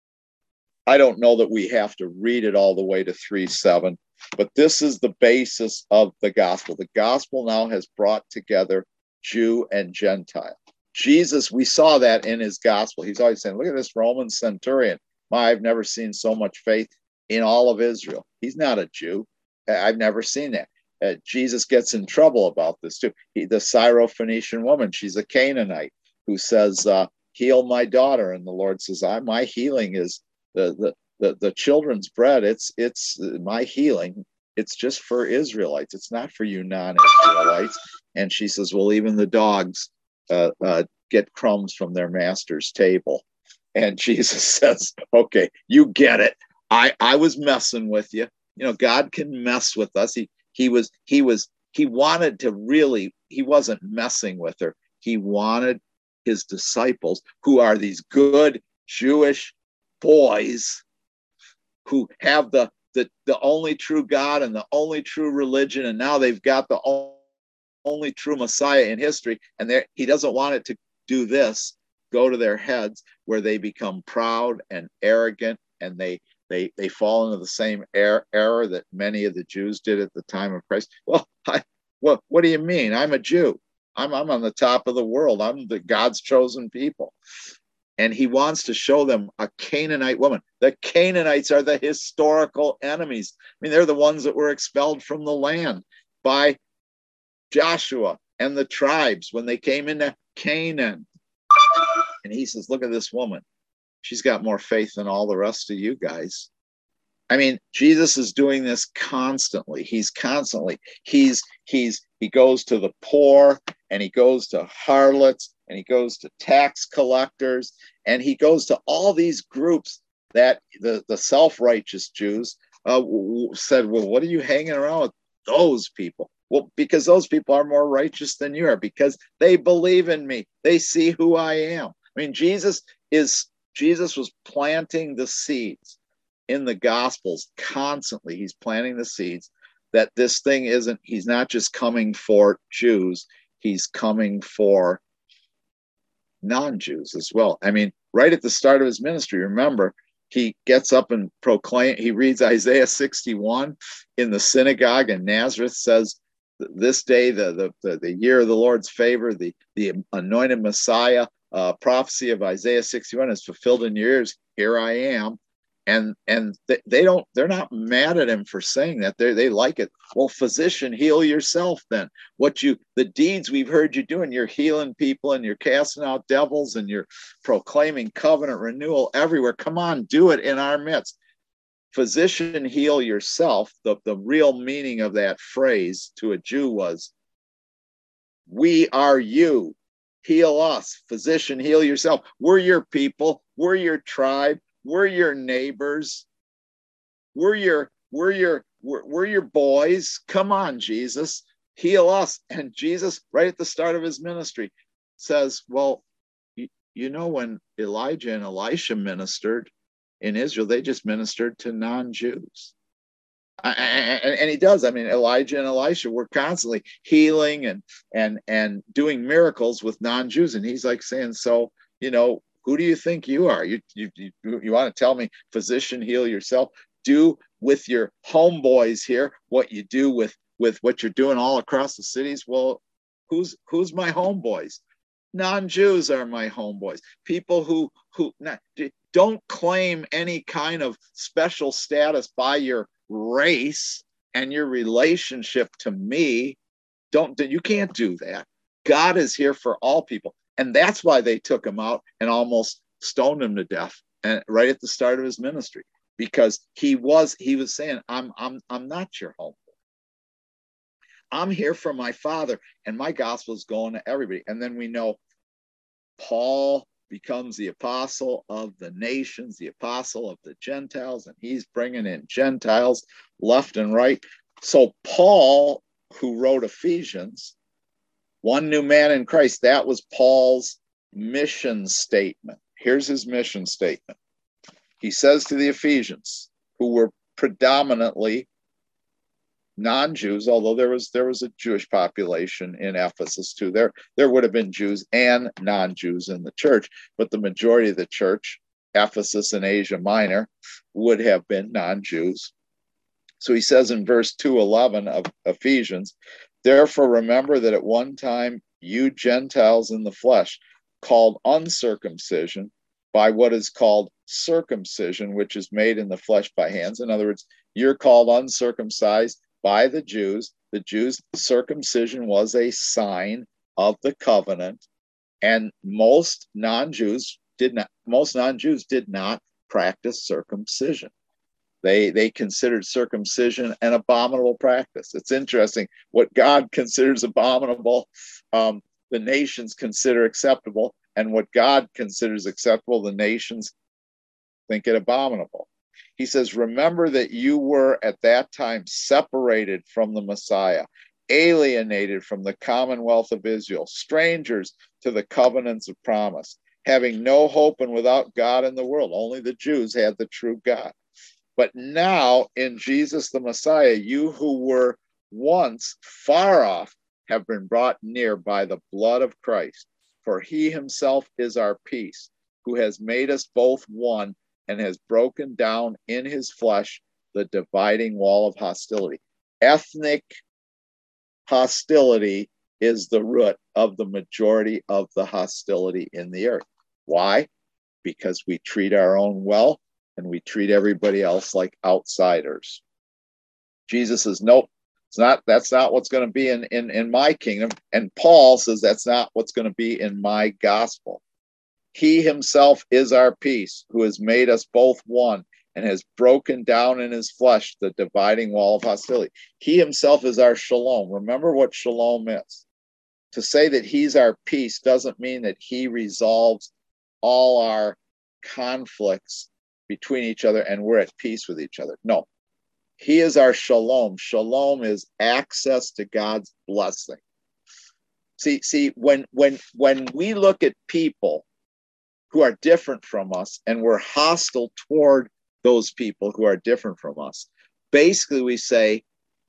I don't know that we have to read it all the way to 3:7, but this is the basis of the gospel. The gospel now has brought together Jew and Gentile. Jesus, we saw that in his gospel. He's always saying, look at this Roman centurion. I've never seen so much faith in all of Israel. He's not a Jew. I've never seen that. Jesus gets in trouble about this too. The Syrophoenician woman, she's a Canaanite who says, heal my daughter. And the Lord says, my healing is the children's bread. It's my healing. It's just for Israelites. It's not for you non-Israelites. And she says, well, even the dogs get crumbs from their master's table. And Jesus says, okay, you get it. I was messing with you. You know, God can mess with us. He wanted to really, he wasn't messing with her. He wanted his disciples, who are these good Jewish boys who have the only true God and the only true religion, and now they've got the only true Messiah in history, and he doesn't want it to do this, go to their heads where they become proud and arrogant, and they fall into the same error that many of the Jews did at the time of Christ. Well, what do you mean? I'm a Jew. I'm on the top of the world. I'm the God's chosen people. And he wants to show them a Canaanite woman. The Canaanites are the historical enemies. I mean, they're the ones that were expelled from the land by Joshua and the tribes when they came into Canaan. And he says, look at this woman. She's got more faith than all the rest of you guys. I mean, Jesus is doing this constantly. He goes to the poor, and he goes to harlots, and he goes to tax collectors, and he goes to all these groups that the self-righteous Jews said, well, what are you hanging around with those people? Well, because those people are more righteous than you are, because they believe in me. They see who I am. I mean, Jesus was planting the seeds in the Gospels constantly. He's planting the seeds that this thing he's not just coming for Jews, he's coming for non-Jews as well. I mean, right at the start of his ministry, remember, he gets up and he reads Isaiah 61 in the synagogue in Nazareth, says, this day, the year of the Lord's favor, the anointed Messiah, prophecy of Isaiah 61 is fulfilled in your ears. Here I am. And they're not mad at him for saying that. They like it. Well, physician, heal yourself then. The deeds we've heard you doing, you're healing people and you're casting out devils and you're proclaiming covenant renewal everywhere. Come on, do it in our midst. Physician, heal yourself. The real meaning of that phrase to a Jew was, we are you. Heal us. Physician, heal yourself. We're your people. We're your tribe. We're your neighbors. We're your boys. Come on, Jesus. Heal us. And Jesus, right at the start of his ministry, says, well, you know, when Elijah and Elisha ministered in Israel, they just ministered to non-Jews. And he does. I mean, Elijah and Elisha were constantly healing and doing miracles with non-Jews. And he's like saying, so, who do you think you are? You want to tell me, physician, heal yourself? Do with your homeboys here what you do with what you're doing all across the cities. Well, who's my homeboys? Non-Jews are my homeboys. People who don't claim any kind of special status by your race and your relationship to me. You can't do that. God is here for all people. And that's why they took him out and almost stoned him to death, and right at the start of his ministry, because he was saying, I'm not your homeboy. I'm here for my Father, and my gospel is going to everybody. And then we know Paul becomes the apostle of the nations, the apostle of the Gentiles, and he's bringing in Gentiles left and right. So Paul, who wrote Ephesians, one new man in Christ, that was Paul's mission statement. Here's his mission statement. He says to the Ephesians, who were predominantly non-Jews, although there was a Jewish population in Ephesus too. There would have been Jews and non-Jews in the church, but the majority of the church, Ephesus and Asia Minor, would have been non-Jews. So he says in verse 2:11 of Ephesians, therefore remember that at one time you Gentiles in the flesh, called uncircumcision by what is called circumcision, which is made in the flesh by hands. In other words, you're called uncircumcised by the Jews. The Jews' circumcision was a sign of the covenant, and most non-Jews did not practice circumcision. They considered circumcision an abominable practice. It's interesting what God considers abominable, the nations consider acceptable, and what God considers acceptable, the nations think it abominable. He says, remember that you were at that time separated from the Messiah, alienated from the commonwealth of Israel, strangers to the covenants of promise, having no hope and without God in the world. Only the Jews had the true God. But now in Jesus the Messiah, you who were once far off have been brought near by the blood of Christ. For he himself is our peace, who has made us both one and has broken down in his flesh the dividing wall of hostility. Ethnic hostility is the root of the majority of the hostility in the earth. Why? Because we treat our own well and we treat everybody else like outsiders. Jesus says, nope, that's not what's going to be in my kingdom. And Paul says that's not what's going to be in my gospel. He himself is our peace, who has made us both one and has broken down in his flesh the dividing wall of hostility. He himself is our shalom. Remember what shalom is. To say that he's our peace doesn't mean that he resolves all our conflicts between each other and we're at peace with each other. No, he is our shalom. Shalom is access to God's blessing. See, when we look at people who are different from us and we're hostile toward those people who are different from us, basically we say,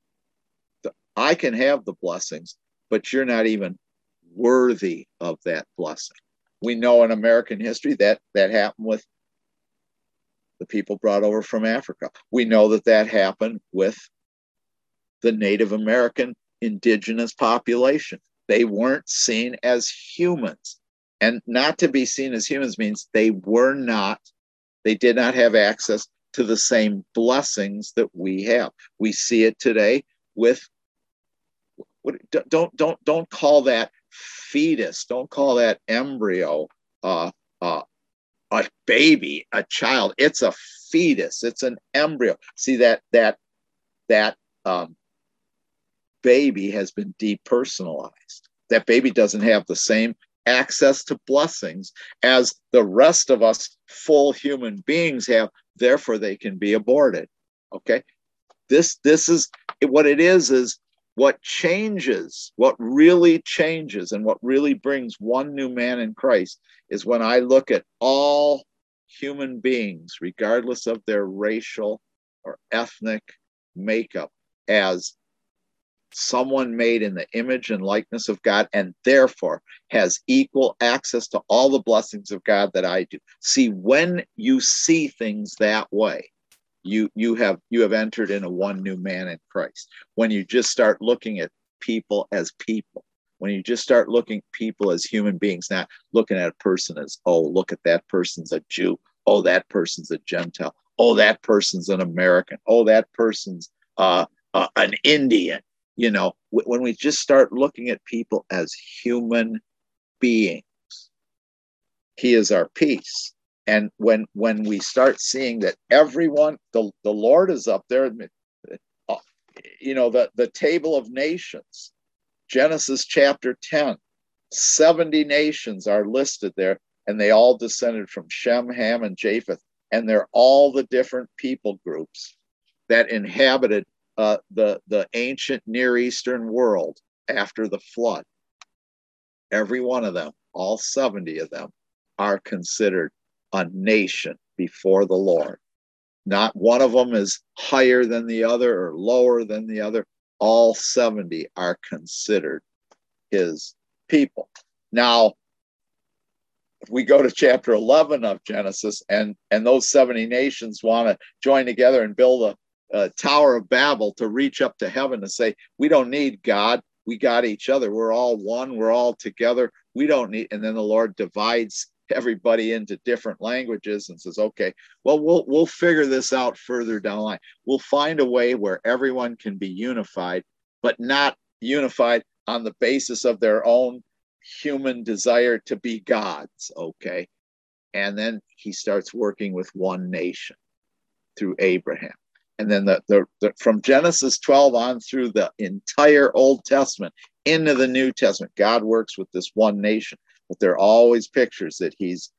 I can have the blessings, but you're not even worthy of that blessing. We know in American history that happened with the people brought over from Africa. We know that happened with the Native American indigenous population. They weren't seen as humans. And not to be seen as humans means they did not have access to the same blessings that we have. We see it today with, don't call that fetus, don't call that embryo a baby, a child. It's a fetus. It's an embryo. See, that baby has been depersonalized. That baby doesn't have the same access to blessings as the rest of us full human beings have. Therefore, they can be aborted. Okay, this is what it is what changes, what really changes, and what really brings one new man in Christ is when I look at all human beings, regardless of their racial or ethnic makeup as someone made in the image and likeness of God, and therefore has equal access to all the blessings of God that I do. See, when you see things that way, you have entered into one new man in Christ. When you just start looking at people as people, when you just start looking at people as human beings, not looking at a person as, oh, look at that person's a Jew, oh, that person's a Gentile, oh, that person's an American, oh, that person's an Indian. You know, when we just start looking at people as human beings, he is our peace. And when we start seeing that everyone, the Lord is up there, you know, the table of nations, Genesis chapter 10, 70 nations are listed there, and they all descended from Shem, Ham, and Japheth. And they're all the different people groups that inhabited the ancient Near Eastern world after the flood. Every one of them, all 70 of them, are considered a nation before the Lord. Not one of them is higher than the other or lower than the other. All 70 are considered his people. Now, if we go to chapter 11 of Genesis, and those 70 nations want to join together and build a Tower of Babel to reach up to heaven to say, we don't need God, we got each other, we're all one, we're all together, we don't need. And then the Lord divides everybody into different languages and says, okay, well, we'll figure this out further down the line. We'll find a way where everyone can be unified, but not unified on the basis of their own human desire to be gods. Okay. And then he starts working with one nation through Abraham. And then from Genesis 12 on through the entire Old Testament into the New Testament, God works with this one nation. But there are always pictures that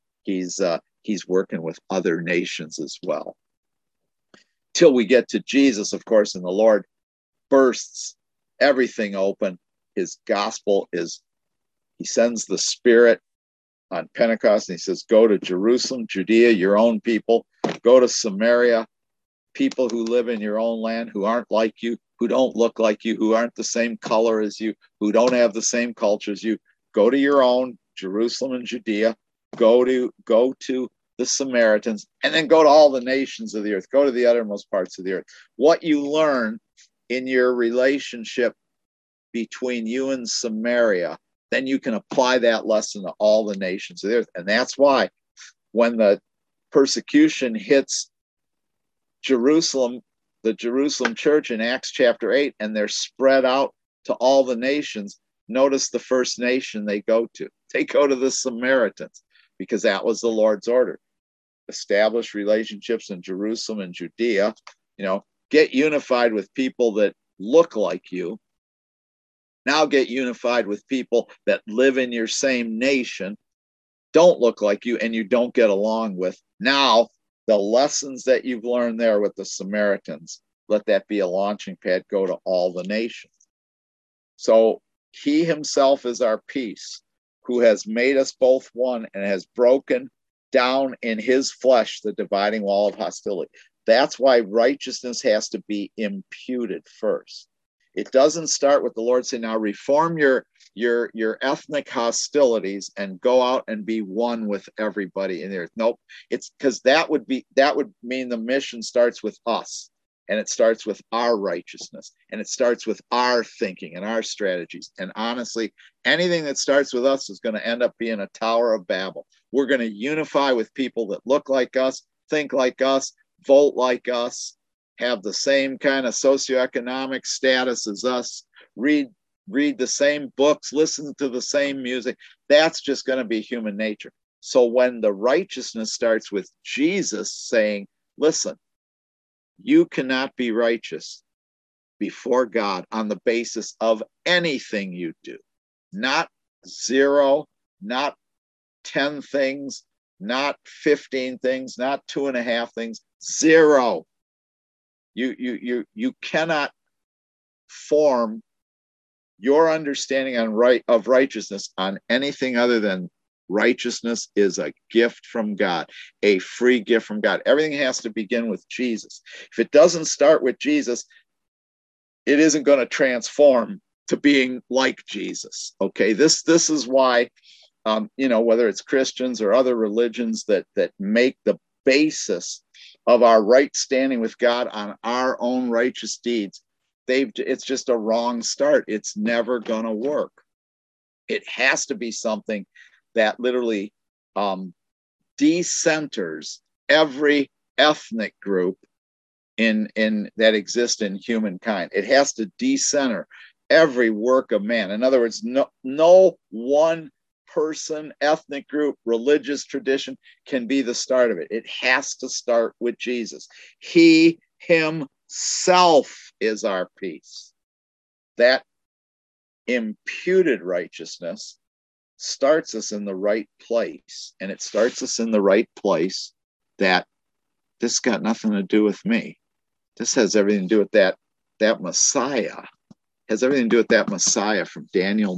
he's working with other nations as well. Till we get to Jesus, of course, and the Lord bursts everything open. His gospel is, he sends the Spirit on Pentecost, and he says, go to Jerusalem, Judea, your own people, go to Samaria, people who live in your own land, who aren't like you, who don't look like you, who aren't the same color as you, who don't have the same culture as you. Go to your own, Jerusalem and Judea, go to the Samaritans, and then go to all the nations of the earth, go to the uttermost parts of the earth. What you learn in your relationship between you and Samaria, then you can apply that lesson to all the nations of the earth. And that's why when the persecution hits Jerusalem, the Jerusalem church in Acts chapter 8, and they're spread out to all the nations, notice the first nation they go to. They go to the Samaritans, because that was the Lord's order. Establish relationships in Jerusalem and Judea, you know, get unified with people that look like you. Now get unified with people that live in your same nation, don't look like you, and you don't get along with. Now, the lessons that you've learned there with the Samaritans, let that be a launching pad, go to all the nations. So he himself is our peace, who has made us both one and has broken down in his flesh the dividing wall of hostility. That's why righteousness has to be imputed first. It doesn't start with the Lord saying, now reform your ethnic hostilities and go out and be one with everybody in the earth. Nope. It's because that would mean the mission starts with us, and it starts with our righteousness, and it starts with our thinking and our strategies. And honestly, anything that starts with us is going to end up being a Tower of Babel. We're going to unify with people that look like us, think like us, vote like us, have the same kind of socioeconomic status as us, read the same books, listen to the same music. That's just going to be human nature. So when the righteousness starts with Jesus saying, listen, you cannot be righteous before God on the basis of anything you do. Not 0, not 10 things, not 15 things, not 2.5 things, 0. You cannot form your understanding of righteousness on anything other than righteousness is a gift from God, a free gift from God. Everything has to begin with Jesus. If it doesn't start with Jesus, it isn't going to transform to being like Jesus. Okay, this is why, whether it's Christians or other religions that make the basis of our right standing with God on our own righteous deeds, it's just a wrong start. It's never going to work. It has to be something that literally decenters every ethnic group in that exist in humankind. It has to decenter every work of man. In other words, no one person, ethnic group, religious tradition can be the start of it. It has to start with Jesus. He himself is our peace. That imputed righteousness starts us in the right place. And it starts us in the right place that this got nothing to do with me. This has everything to do with that Messiah. Has everything to do with that Messiah from Daniel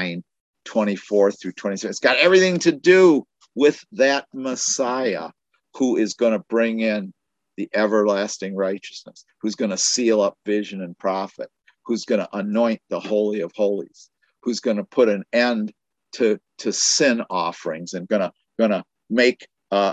9:24 through 27. It's got everything to do with that Messiah who is going to bring in the everlasting righteousness, who's going to seal up vision and prophet, who's going to anoint the Holy of Holies, who's going to put an end to sin offerings and going to make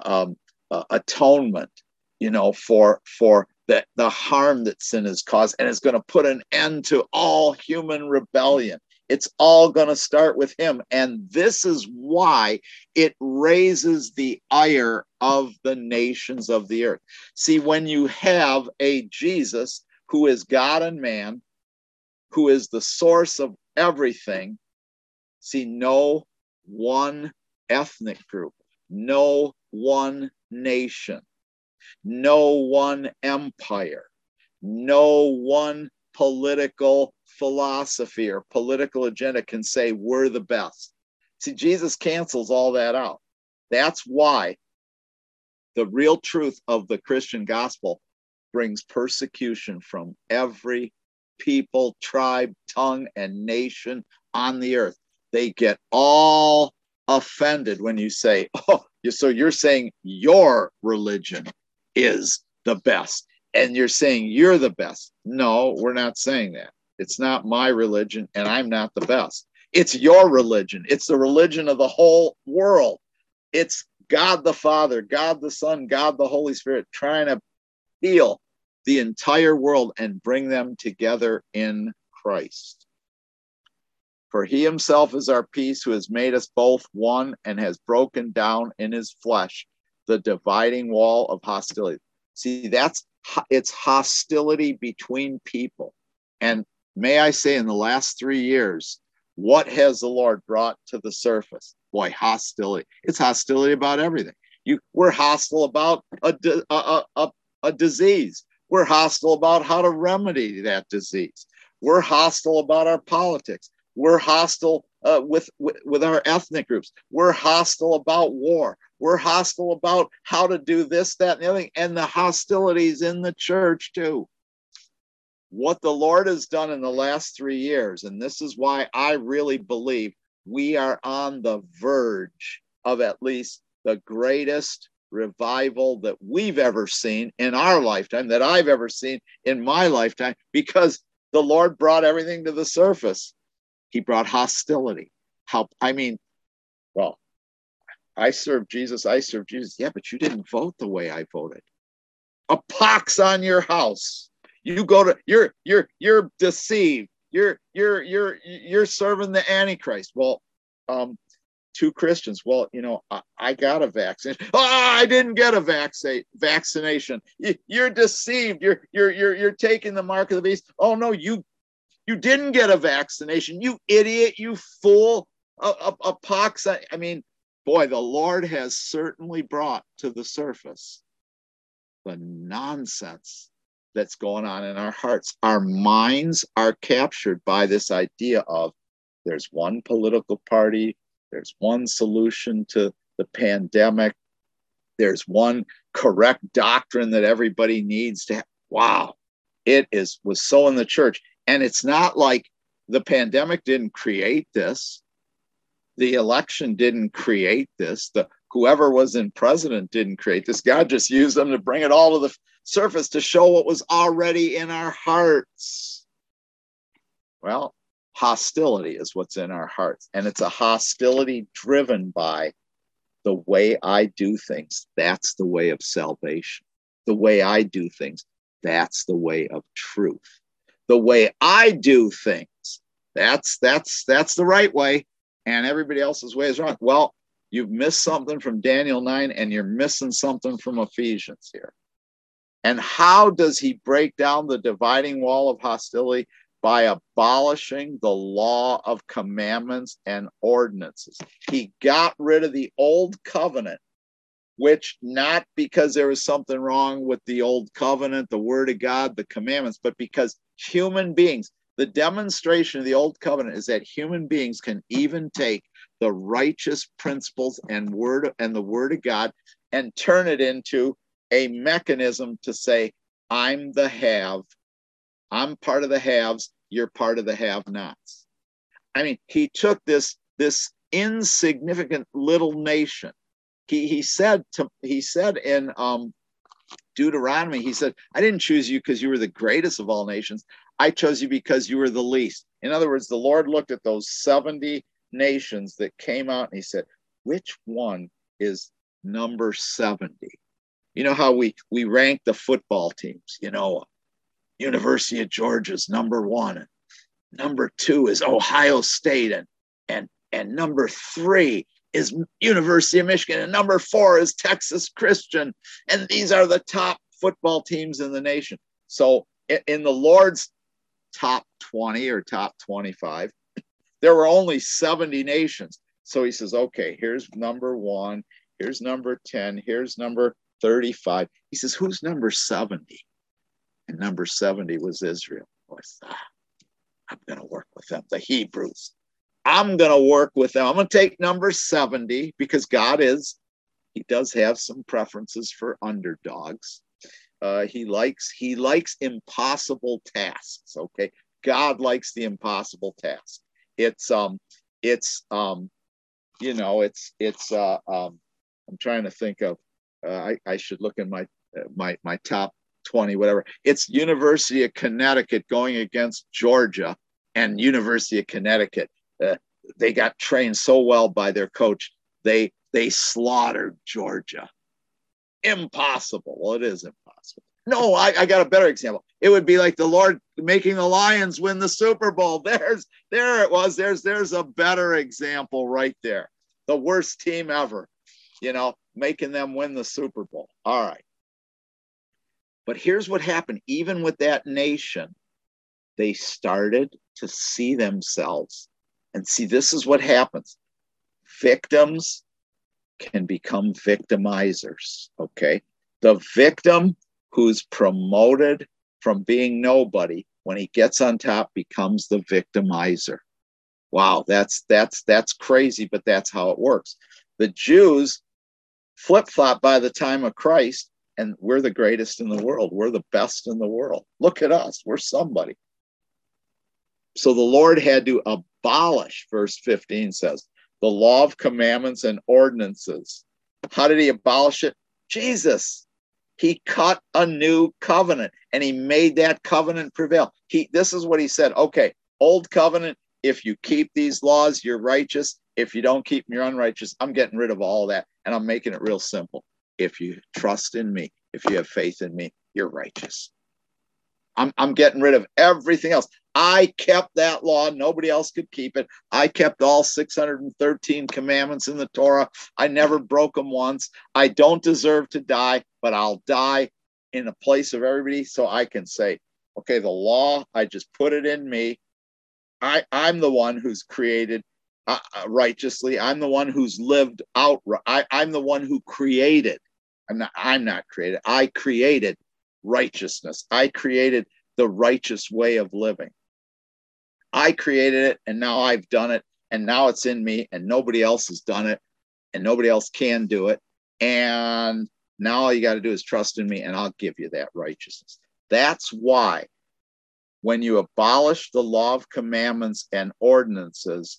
atonement, for the harm that sin has caused, and is going to put an end to all human rebellion. It's all going to start with him. And this is why it raises the ire of the nations of the earth. See, when you have a Jesus who is God and man, who is the source of everything, see, no one ethnic group, no one nation, no one empire, no one political philosophy or political agenda can say we're the best. See, Jesus cancels all that out. That's why the real truth of the Christian gospel brings persecution from every people, tribe, tongue, and nation on the earth. They get all offended when you say, oh, so you're saying your religion is the best, and you're saying you're the best. No, we're not saying that. It's not my religion, and I'm not the best. It's your religion. It's the religion of the whole world. It's God the Father, God the Son, God the Holy Spirit trying to heal the entire world and bring them together in Christ. For he himself is our peace, who has made us both one and has broken down in his flesh the dividing wall of hostility. See, it's hostility between people. And may I say, in the last 3 years, what has the Lord brought to the surface? Boy, hostility. It's hostility about everything. We're hostile about a disease. We're hostile about how to remedy that disease. We're hostile about our politics. We're hostile with our ethnic groups. We're hostile about war. We're hostile about how to do this, that, and the other thing. And the hostilities in the church too. What the Lord has done in the last 3 years, and this is why I really believe we are on the verge of at least the greatest revival that we've ever seen in our lifetime, that I've ever seen in my lifetime, because the Lord brought everything to the surface. He brought hostility. I serve Jesus. Yeah, but you didn't vote the way I voted. A pox on your house. You go to you're deceived. You're serving the Antichrist. Well, 2 Christians. Well, I got a vaccine. Oh, I didn't get a vaccination. You're deceived. You're taking the mark of the beast. Oh no, you didn't get a vaccination. You idiot. You fool. A pox. Boy, the Lord has certainly brought to the surface the nonsense that's going on in our hearts. Our minds are captured by this idea of there's one political party, there's one solution to the pandemic, there's one correct doctrine that everybody needs to have. Wow, was so in the church. And it's not like the pandemic didn't create this. The election didn't create this. Whoever was in president didn't create this. God just used them to bring it all to the surface to show what was already in our hearts. Well, hostility is what's in our hearts. And it's a hostility driven by the way I do things. That's the way of salvation. The way I do things, that's the way of truth. The way I do things, that's the right way. And everybody else's way is wrong. Well, you've missed something from Daniel 9, and you're missing something from Ephesians here. And how does he break down the dividing wall of hostility? By abolishing the law of commandments and ordinances. He got rid of the old covenant, which not because there was something wrong with the old covenant, the word of God, the commandments, but because human beings, the demonstration of the old covenant is that human beings can even take the righteous principles and the word of God and turn it into a mechanism to say, I'm the have. I'm part of the haves, you're part of the have-nots. I mean, he took this insignificant little nation. He said in Deuteronomy, he said, I didn't choose you because you were the greatest of all nations. I chose you because you were the least. In other words, the Lord looked at those 70 nations that came out and he said, which one is number 70? You know how we rank the football teams, University of Georgia's number 1. Number 2 is Ohio State, and number 3 is University of Michigan, and number 4 is Texas Christian. And these are the top football teams in the nation. So in the Lord's top 20 or top 25, there were only 70 nations. So he says, okay, here's number 1, here's number 10, here's number 35. He says, who's number 70? And number 70 was Israel. I'm going to work with them, the Hebrews. I'm going to work with them. I'm going to take number 70 because he does have some preferences for underdogs. He likes impossible tasks. Okay. God likes the impossible task. I'm trying to think of, I should look in my top 20, whatever. It's University of Connecticut going against Georgia, and University of Connecticut, they got trained so well by their coach, they slaughtered Georgia. Impossible. Well, it is impossible. No, I got a better example. It would be like the Lord making the Lions win the Super Bowl. There it was. There's a better example right there. The worst team ever, making them win the Super Bowl. All right. But here's what happened. Even with that nation, they started to see themselves. And see, this is what happens. Victims can become victimizers, okay? The victim who's promoted from being nobody, when he gets on top, becomes the victimizer. Wow, that's crazy, but that's how it works. The Jews flip-flop by the time of Christ, and we're the greatest in the world. We're the best in the world. Look at us. We're somebody. So the Lord had to abolish, verse 15 says, the law of commandments and ordinances. How did he abolish it? Jesus. He cut a new covenant, and he made that covenant prevail. This is what he said. Okay, old covenant, if you keep these laws, you're righteous. If you don't keep them, you're unrighteous. I'm getting rid of all that, and I'm making it real simple. If you trust in me, if you have faith in me, you're righteous. I'm getting rid of everything else. I kept that law. Nobody else could keep it. I kept all 613 commandments in the Torah. I never broke them once. I don't deserve to die, but I'll die in the place of everybody so I can say, okay, the law, I just put it in me. I'm the one who's created righteously. I'm the one who's lived out. I'm the one who created. I'm not created. I created righteousness. I created the righteous way of living. I created it, and now I've done it, and now it's in me, and nobody else has done it, and nobody else can do it. And now all you got to do is trust in me, and I'll give you that righteousness. That's why when you abolish the law of commandments and ordinances,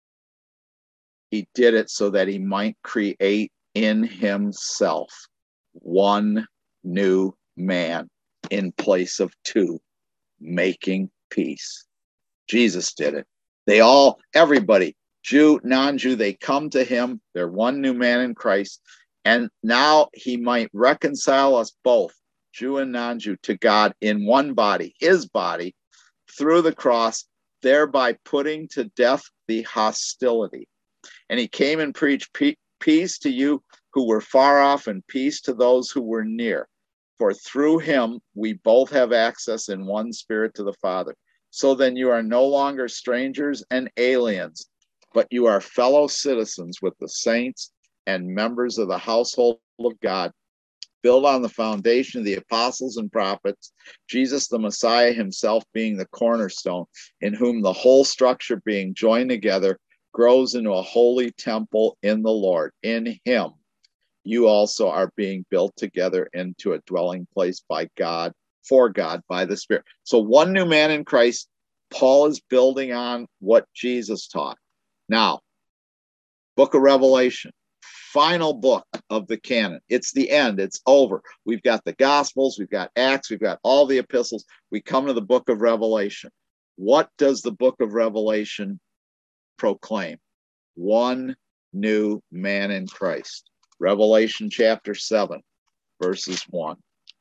he did it so that he might create in himself one new man in place of two, making peace. Jesus did it. Everybody, Jew, non-Jew, they come to him. They're one new man in Christ. And now he might reconcile us both, Jew and non-Jew, to God in one body, his body, through the cross, thereby putting to death the hostility. And he came and preached peace to you who were far off and peace to those who were near. For through him we both have access in one spirit to the Father. So then you are no longer strangers and aliens, but you are fellow citizens with the saints and members of the household of God, built on the foundation of the apostles and prophets, Jesus the Messiah himself being the cornerstone, in whom the whole structure being joined together grows into a holy temple in the Lord. In him you also are being built together into a dwelling place by God, for God, by the Spirit. So one new man in Christ. Paul is building on what Jesus taught. Now, book of Revelation, final book of the canon. It's the end. It's over. We've got the Gospels. We've got Acts. We've got all the epistles. We come to the book of Revelation. What does the book of Revelation proclaim? One new man in Christ. Revelation chapter 7, verses 1.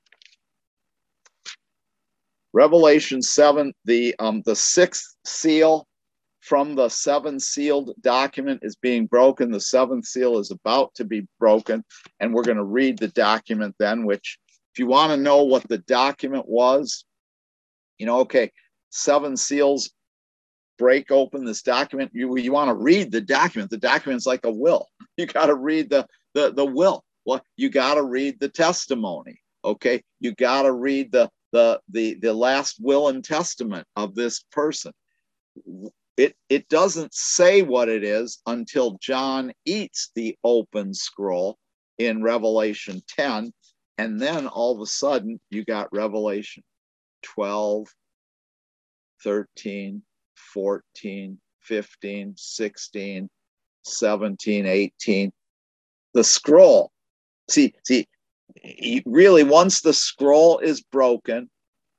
Revelation 7, the sixth seal from the seven sealed document is being broken. The seventh seal is about to be broken, and we're going to read the document then, which, if you want to know what the document was, okay, seven seals break open this document. You want to read the document. The document's like a will. You got to read the will. Well, you got to read the testimony. Okay, you got to read the last will and testament of this person. It doesn't say what it is until John eats the open scroll in Revelation 10, and then all of a sudden you got Revelation 12, 13, 14, 15, 16, 17, 18. The scroll. See, really, once the scroll is broken,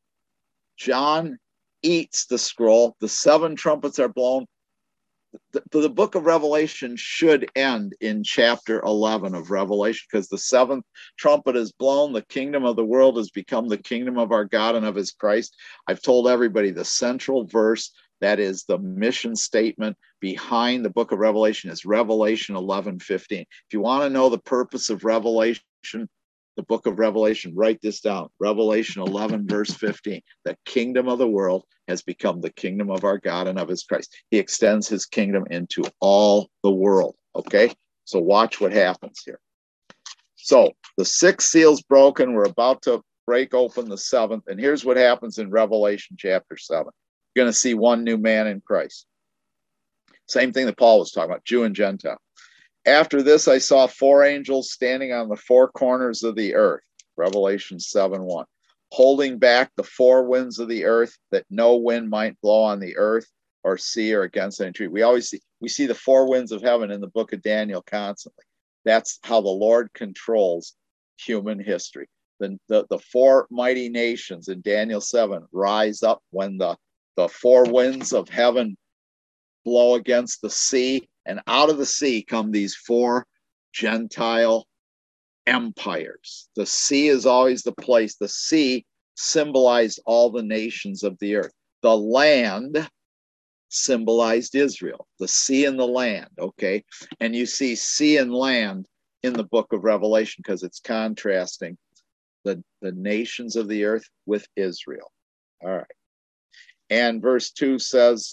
John eats the scroll. The seven trumpets are blown. The book of Revelation should end in chapter 11 of Revelation, because the seventh trumpet is blown. The kingdom of the world has become the kingdom of our God and of his Christ. I've told everybody the central verse, that is the mission statement behind the book of Revelation, is Revelation 11:15. If you want to know the purpose of Revelation, the book of Revelation, write this down. Revelation 11, verse 15. The kingdom of the world has become the kingdom of our God and of his Christ. He extends his kingdom into all the world. Okay? So watch what happens here. So the sixth seal's broken. We're about to break open the seventh. And here's what happens in Revelation chapter 7. You're going to see one new man in Christ. Same thing that Paul was talking about, Jew and Gentile. After this, I saw four angels standing on the four corners of the earth, Revelation 7:1, holding back the four winds of the earth, that no wind might blow on the earth or sea or against any tree. We see the four winds of heaven in the book of Daniel constantly. That's how the Lord controls human history. The four mighty nations in Daniel 7 rise up when the four winds of heaven blow against the sea, and out of the sea come these four Gentile empires. The sea is always the place. The sea symbolized all the nations of the earth. The land symbolized Israel. The sea and the land, okay? And you see sea and land in the book of Revelation because it's contrasting the nations of the earth with Israel. All right. And verse 2 says,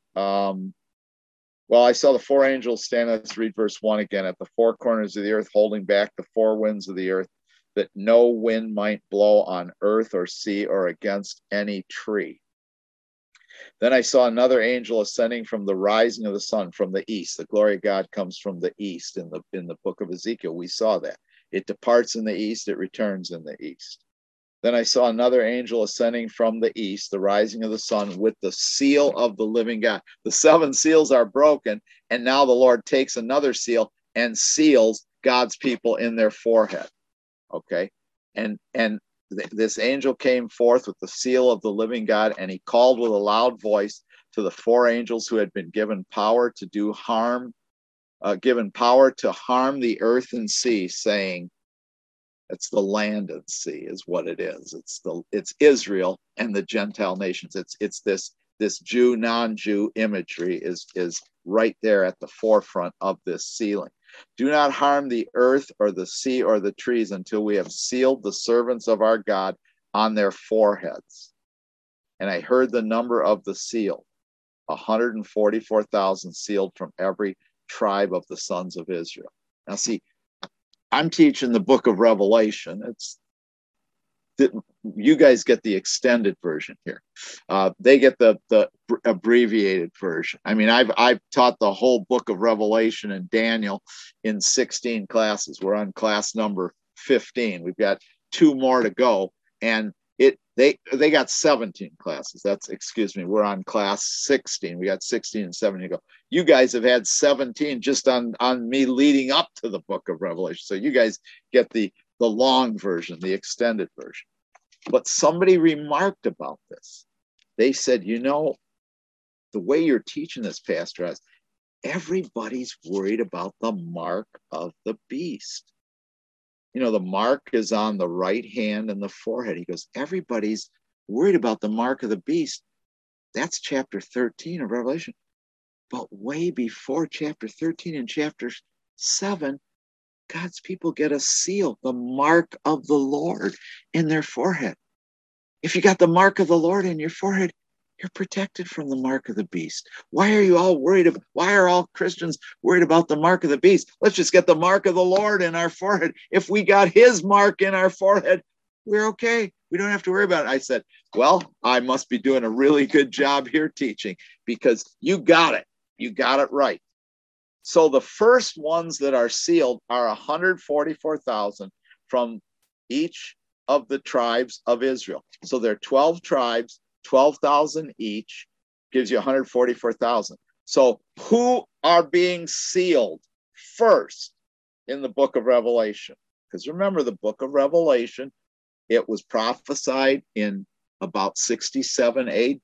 well, I saw the four angels stand. Let's read verse 1 again. At the four corners of the earth, holding back the four winds of the earth, that no wind might blow on earth or sea or against any tree. Then I saw another angel ascending from the rising of the sun, from the east. The glory of God comes from the east. In the book of Ezekiel, we saw that. It departs in the east, it returns in the east. Then I saw another angel ascending from the east, the rising of the sun, with the seal of the living God. The seven seals are broken, and now the Lord takes another seal and seals God's people in their forehead. Okay? And this angel came forth with the seal of the living God, and he called with a loud voice to the four angels who had been given power to do harm, given power to harm the earth and sea, saying, it's the land and sea is what it is. It's Israel and the Gentile nations. It's this Jew, non-Jew imagery is right there at the forefront of this sealing. Do not harm the earth or the sea or the trees until we have sealed the servants of our God on their foreheads. And I heard the number of the seal, 144,000 sealed from every tribe of the sons of Israel. Now see, I'm teaching the book of Revelation. You guys get the extended version here. They get the abbreviated version. I mean, I've taught the whole book of Revelation and Daniel in 16 classes. We're on class number 15. We've got 2 more to go, and they got 17 classes. We're on class 16. We got 16 and 17 to go. You guys have had 17 just on me leading up to the book of Revelation. So you guys get the long version, the extended version. But somebody remarked about this. They said, the way you're teaching this, Pastor, everybody's worried about the mark of the beast. The mark is on the right hand and the forehead. He goes, everybody's worried about the mark of the beast. That's chapter 13 of Revelation. But way before chapter 13 and chapter 7, God's people get a seal, the mark of the Lord in their forehead. If you got the mark of the Lord in your forehead, you're protected from the mark of the beast. Why are you all worried about, why are all Christians worried about the mark of the beast? Let's just get the mark of the Lord in our forehead. If we got his mark in our forehead, we're okay. We don't have to worry about it. I said, well, I must be doing a really good job here teaching, because you got it. You got it right. So the first ones that are sealed are 144,000 from each of the tribes of Israel. So there are 12 tribes, 12,000 each, gives you 144,000. So who are being sealed first in the book of Revelation? Because remember, the book of Revelation, it was prophesied in about 67 AD,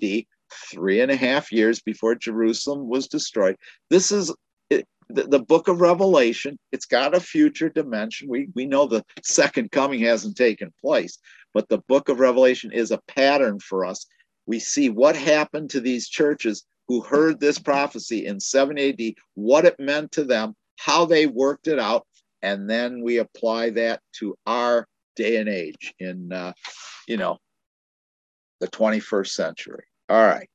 3.5 years before Jerusalem was destroyed. This is the book of Revelation. It's got a future dimension. We know the second coming hasn't taken place, but the book of Revelation is a pattern for us. We see what happened to these churches who heard this prophecy in 70 AD, what it meant to them, how they worked it out, and then we apply that to our day and age in, the 21st century. All right.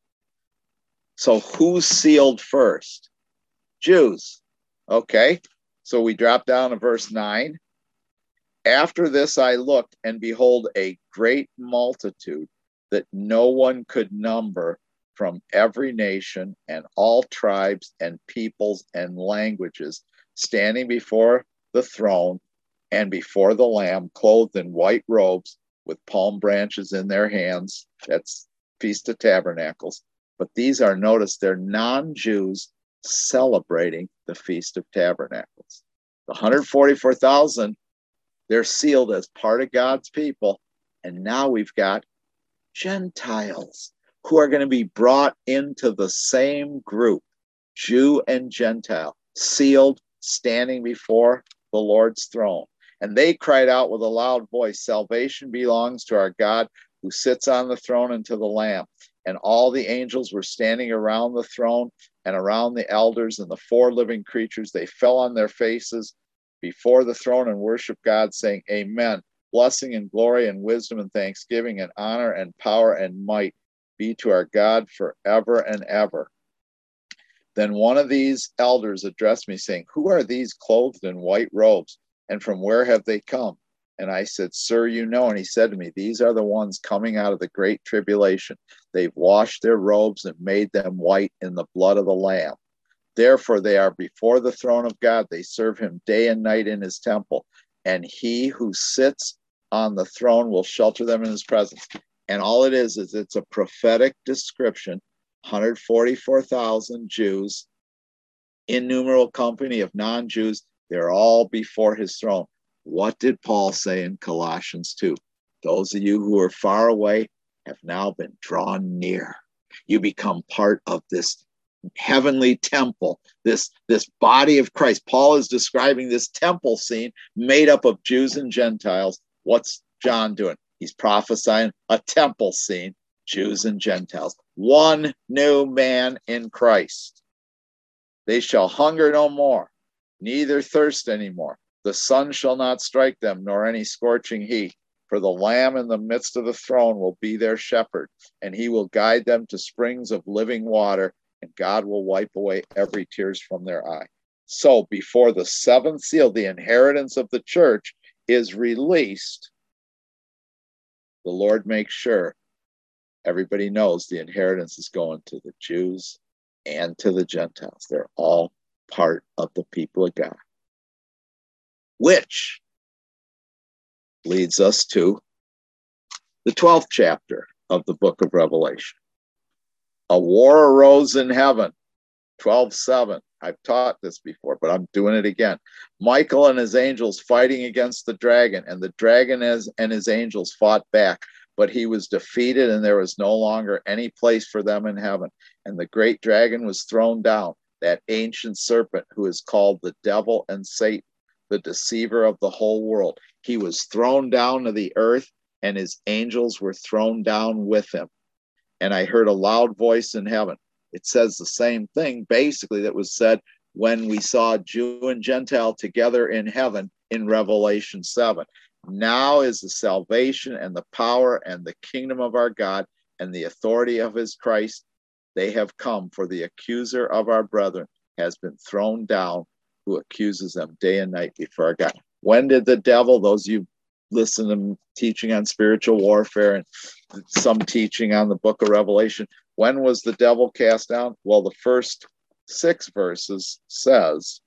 So who's sealed first? Jews. Okay. So we drop down to verse 9. After this I looked, and behold, a great multitude that no one could number, from every nation and all tribes and peoples and languages, standing before the throne and before the Lamb, clothed in white robes with palm branches in their hands. That's Feast of Tabernacles. But these are, notice, they're non-Jews celebrating the Feast of Tabernacles. The 144,000, they're sealed as part of God's people. And now we've got Gentiles who are going to be brought into the same group, Jew and Gentile, sealed, standing before the Lord's throne. And they cried out with a loud voice, salvation belongs to our God who sits on the throne and to the Lamb. And all the angels were standing around the throne and around the elders and the 4 living creatures. They fell on their faces before the throne and worshiped God, saying, Amen. Blessing and glory and wisdom and thanksgiving and honor and power and might be to our God forever and ever. Then one of these elders addressed me, saying, Who are these clothed in white robes, and from where have they come? And I said, Sir, you know. And he said to me, These are the ones coming out of the great tribulation. They've washed their robes and made them white in the blood of the Lamb. Therefore they are before the throne of God. They serve him day and night in his temple. And he who sits on the throne will shelter them in his presence. And all it is it's a prophetic description. 144,000 Jews, innumerable company of non-Jews, they're all before his throne. What did Paul say in Colossians 2? Those of you who are far away have now been drawn near. You become part of this heavenly temple, this body of Christ. Paul is describing this temple scene made up of Jews and Gentiles. What's John doing? He's prophesying a temple scene, Jews and Gentiles. One new man in Christ. They shall hunger no more, neither thirst anymore. The sun shall not strike them, nor any scorching heat. For the Lamb in the midst of the throne will be their shepherd, and he will guide them to springs of living water, and God will wipe away every tear from their eye. So before the seventh seal, the inheritance of the church is released, the Lord makes sure everybody knows the inheritance is going to the Jews and to the Gentiles. They're all part of the people of God. Which leads us to the 12th chapter of the book of Revelation. A war arose in heaven, 12:7. I've taught this before, but I'm doing it again. Michael and his angels fighting against the dragon, and the dragon and his angels fought back, but he was defeated, and there was no longer any place for them in heaven. And the great dragon was thrown down, that ancient serpent who is called the devil and Satan, the deceiver of the whole world. He was thrown down to the earth, and his angels were thrown down with him. And I heard a loud voice in heaven. It says the same thing, basically, that was said when we saw Jew and Gentile together in heaven in Revelation 7. Now is the salvation and the power and the kingdom of our God and the authority of his Christ. They have come, for the accuser of our brethren has been thrown down, who accuses them day and night before our God. When did the devil, those of you listen to teaching on spiritual warfare and some teaching on the book of Revelation, when was the devil cast down? Well, the first 6 verses says,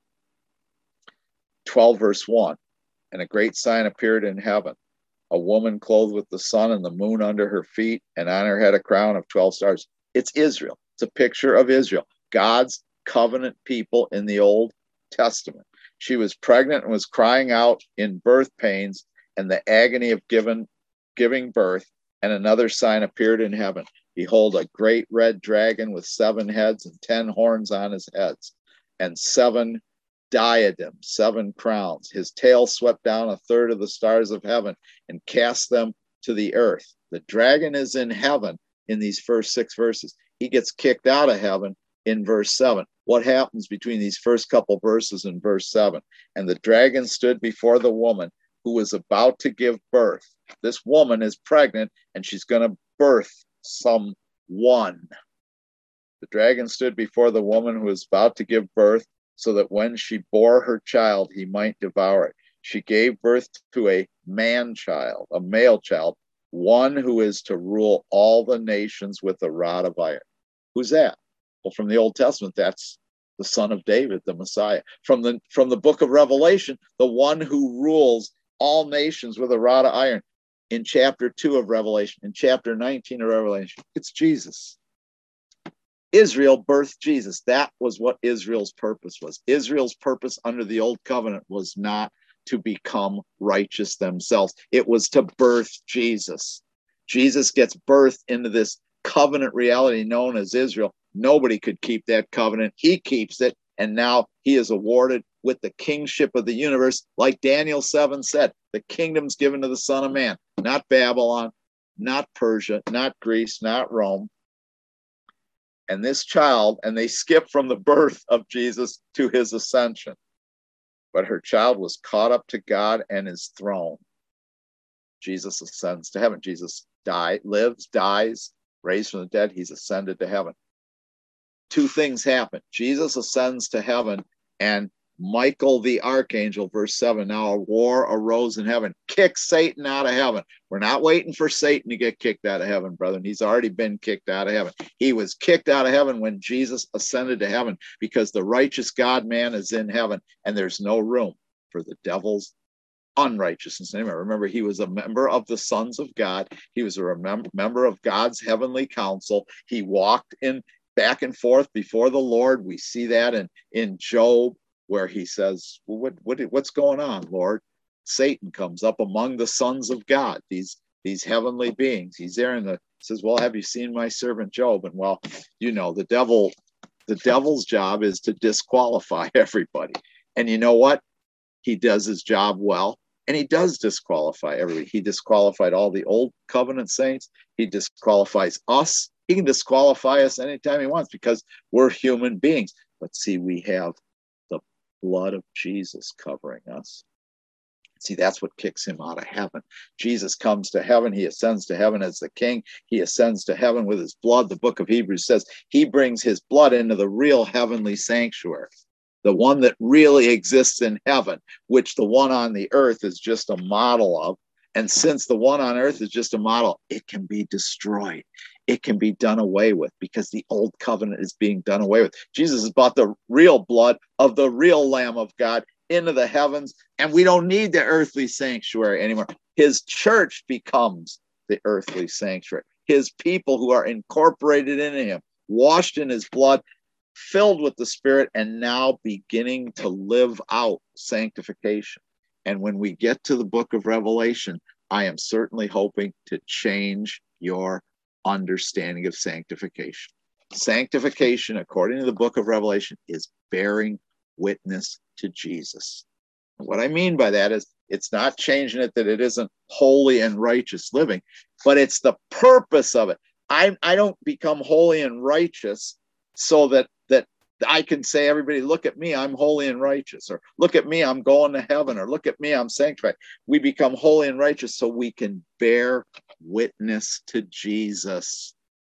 12 verse 1, and a great sign appeared in heaven, a woman clothed with the sun and the moon under her feet, and on her head a crown of 12 stars. It's Israel. It's a picture of Israel, God's covenant people in the Old Testament. She was pregnant and was crying out in birth pains and the agony of giving birth, and another sign appeared in heaven. Behold, a great red dragon with 7 heads and 10 horns on his heads, and 7 diadems, 7 crowns. His tail swept down a third of the stars of heaven and cast them to the earth. The dragon is in heaven in these first 6 verses. He gets kicked out of heaven in verse 7. What happens between these first couple verses and verse 7? And the dragon stood before the woman who was about to give birth. This woman is pregnant and she's going to birth someone. The dragon stood before the woman who was about to give birth, so that when she bore her child, he might devour it. She gave birth to a man-child, a male child, one who is to rule all the nations with a rod of iron. Who's that? Well, from the Old Testament, that's the son of David, the Messiah. From the book of Revelation, the one who rules all nations with a rod of iron. In chapter 2 of Revelation, in chapter 19 of Revelation, it's Jesus. Israel birthed Jesus. That was what Israel's purpose was. Israel's purpose under the old covenant was not to become righteous themselves. It was to birth Jesus. Jesus gets birthed into this covenant reality known as Israel. Nobody could keep that covenant. He keeps it, and now he is awarded with the kingship of the universe. Like Daniel 7 said, the kingdom's given to the Son of Man, not Babylon, not Persia, not Greece, not Rome. And this child, and they skip from the birth of Jesus to his ascension. But her child was caught up to God and his throne. Jesus ascends to heaven. Jesus lives, dies, raised from the dead. He's ascended to heaven. 2 things happen. Jesus ascends to heaven, and Michael the archangel, verse 7, now a war arose in heaven. Kick Satan out of heaven. We're not waiting for Satan to get kicked out of heaven, brethren. He's already been kicked out of heaven. He was kicked out of heaven when Jesus ascended to heaven, because the righteous God-man is in heaven, and there's no room for the devil's unrighteousness anymore. Remember, he was a member of the sons of God. He was a member of God's heavenly council. He walked in back and forth before the Lord. We see that in Job, where he says, well, what's going on, Lord? Satan comes up among the sons of God, these these heavenly beings. He's there and says, well, have you seen my servant Job? And well, the devil's job is to disqualify everybody. And you know what? He does his job well, and he does disqualify everybody. He disqualified all the old covenant saints. He disqualifies us. He can disqualify us anytime he wants because we're human beings. But see, we have the blood of Jesus covering us. See, that's what kicks him out of heaven. Jesus comes to heaven. He ascends to heaven as the king. He ascends to heaven with his blood. The book of Hebrews says he brings his blood into the real heavenly sanctuary, the one that really exists in heaven, which the one on the earth is just a model of. And since the one on earth is just a model, it can be destroyed. It can be done away with because the old covenant is being done away with. Jesus has brought the real blood of the real Lamb of God into the heavens, and we don't need the earthly sanctuary anymore. His church becomes the earthly sanctuary. His people who are incorporated into him, washed in his blood, filled with the Spirit, and now beginning to live out sanctification. And when we get to the book of Revelation, I am certainly hoping to change your understanding of sanctification. Sanctification, according to the book of Revelation, is bearing witness to Jesus. What I mean by that is it's not changing it that it isn't holy and righteous living, but it's the purpose of it. I don't become holy and righteous so that I can say, everybody, look at me, I'm holy and righteous, or look at me, I'm going to heaven, or look at me, I'm sanctified. We become holy and righteous so we can bear witness to Jesus.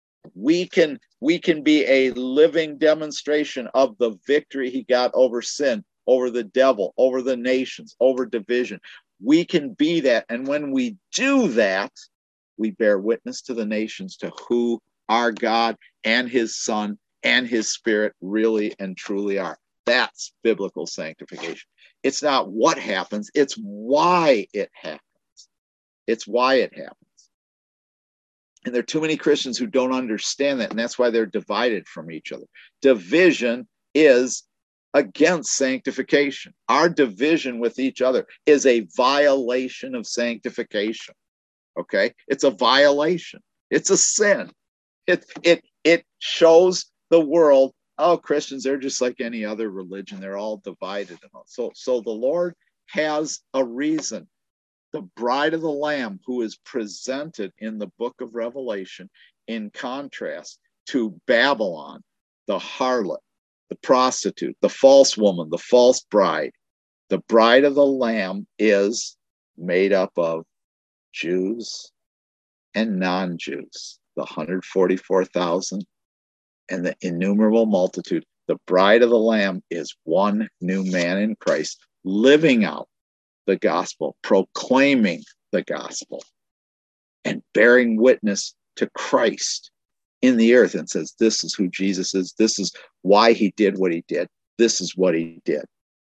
We can be a living demonstration of the victory he got over sin, over the devil, over the nations, over division. We can be that. And when we do that, we bear witness to the nations to who our God and his Son and his Spirit really and truly are. That's biblical sanctification. It's not what happens, it's why it happens. It's why it happens. And there are too many Christians who don't understand that, and that's why they're divided from each other. Division is against sanctification. Our division with each other is a violation of sanctification. Okay? It's a violation. It's a sin. It shows the world, oh, Christians, they're just like any other religion. They're all divided. And all. So the Lord has a reason. The bride of the Lamb, who is presented in the book of Revelation in contrast to Babylon, the harlot, the prostitute, the false woman, the false bride. The bride of the Lamb is made up of Jews and non-Jews, the 144,000 and the innumerable multitude. The bride of the Lamb is one new man in Christ, living out the gospel, proclaiming the gospel, and bearing witness to Christ in the earth, and says, this is who Jesus is. This is why he did what he did. This is what he did.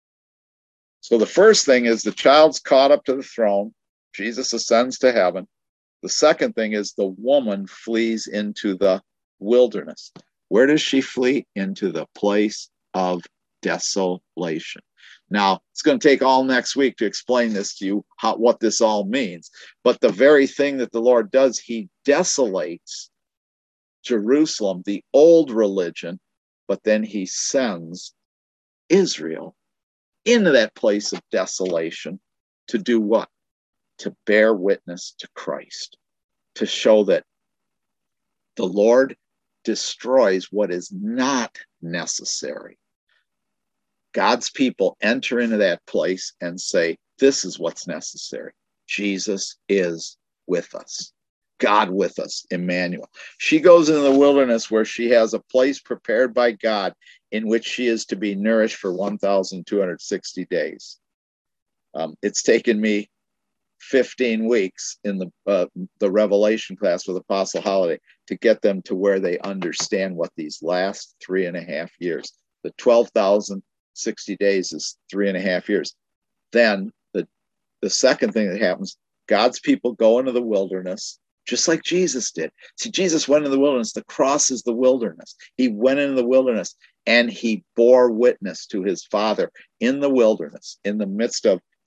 So the first thing is the child's caught up to the throne. Jesus ascends to heaven. The second thing is the woman flees into the wilderness. Where does she flee? Into the place of desolation. Now, it's going to take all next week to explain this to you, what this all means. But the very thing that the Lord does, he desolates Jerusalem, the old religion, but then he sends Israel into that place of desolation to do what? To bear witness to Christ, to show that the Lord destroys what is not necessary. God's people enter into that place and say, this is what's necessary. Jesus is with us. God with us, Emmanuel. She goes into the wilderness where she has a place prepared by God in which she is to be nourished for 1,260 days. It's taken me 15 weeks in the Revelation class with Apostle Holiday to get them to where they understand what these last 3.5 years, the 12,060 days is 3.5 years. Then the second thing that happens, God's people go into the wilderness, just like Jesus did. See, Jesus went into the wilderness. The cross is the wilderness. He went into the wilderness and he bore witness to his Father in the wilderness, in the midst of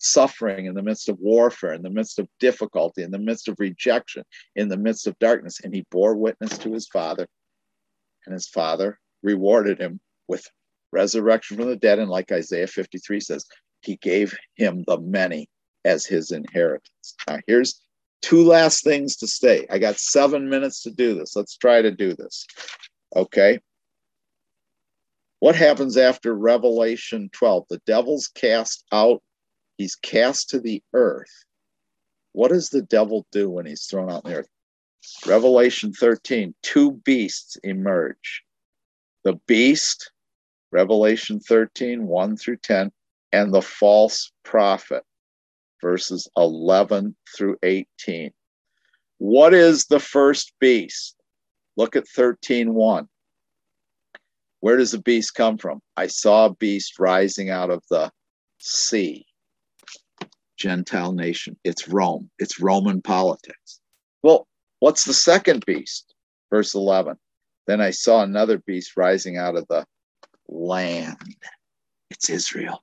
suffering, in the midst of warfare, in the midst of difficulty, in the midst of rejection, in the midst of darkness. And he bore witness to his Father, and his Father rewarded him with resurrection from the dead. And like Isaiah 53 says, he gave him the many as his inheritance. Now, here's two last things to say. I got 7 minutes to do this. Let's try to do this. Okay. What happens after Revelation 12? The devil's cast out. He's cast to the earth. What does the devil do when he's thrown out in the earth? Revelation 13, two beasts emerge. The beast, Revelation 13, 1 through 10, and the false prophet, verses 11 through 18. What is the first beast? Look at 13:1. Where does the beast come from? I saw a beast rising out of the sea. Gentile nation. It's Rome. It's Roman politics. Well, what's the second beast? Verse 11. Then I saw another beast rising out of the land. It's Israel.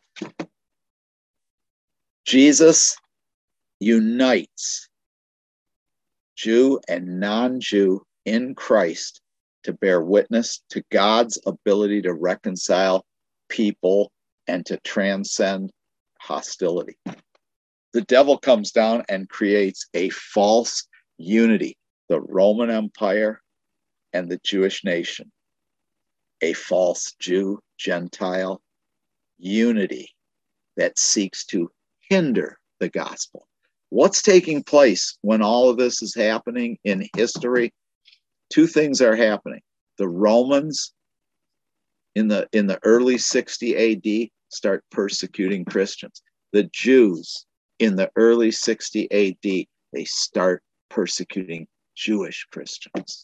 Jesus unites Jew and non-Jew in Christ to bear witness to God's ability to reconcile people and to transcend hostility. The devil comes down and creates a false unity, the Roman Empire and the Jewish nation, a false Jew-Gentile unity that seeks to hinder the gospel. What's taking place when all of this is happening in history? Two things are happening. The Romans in the early 60 AD start persecuting Christians. The Jews in the early 60 AD, they start persecuting Jewish Christians.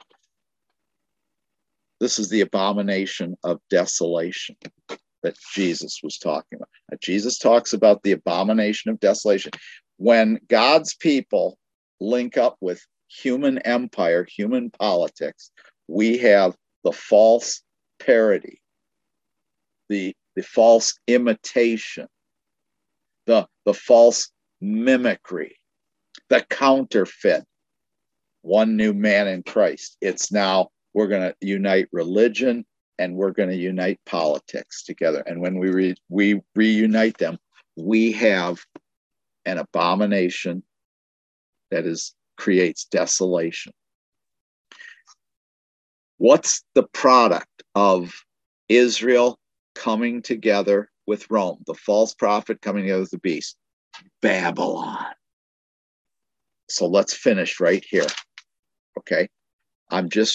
This is the abomination of desolation that Jesus was talking about. Now, Jesus talks about the abomination of desolation. When God's people link up with human empire, human politics, we have the false parody, the false imitation, the false mimicry, the counterfeit. One new man in Christ. It's now we're going to unite religion and we're going to unite politics together. And when we reunite them, we have an abomination that creates desolation. What's the product of Israel coming together with Rome? The false prophet coming together with the beast. Babylon. So let's finish right here. Okay. I'm going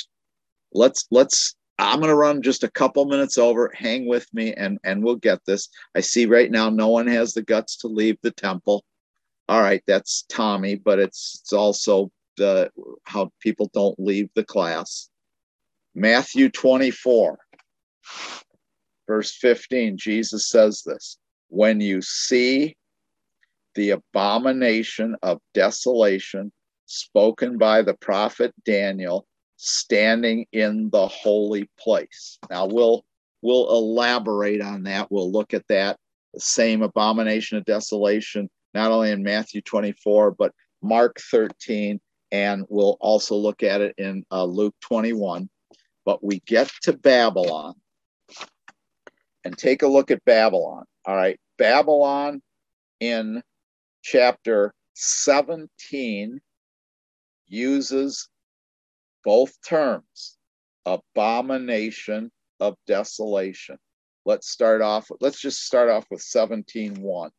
to run just a couple minutes over. Hang with me and we'll get this. I see right now no one has the guts to leave the temple. All right, that's Tommy, but it's also how people don't leave the class. Matthew 24, verse 15, Jesus says this: when you see the abomination of desolation spoken by the prophet Daniel standing in the holy place. Now we'll elaborate on that. We'll look at that, the same abomination of desolation, not only in Matthew 24, but Mark 13, and we'll also look at it in Luke 21. But we get to Babylon and take a look at Babylon. All right, Babylon in chapter 17 uses both terms, abomination of desolation. Let's just start off with 17:1.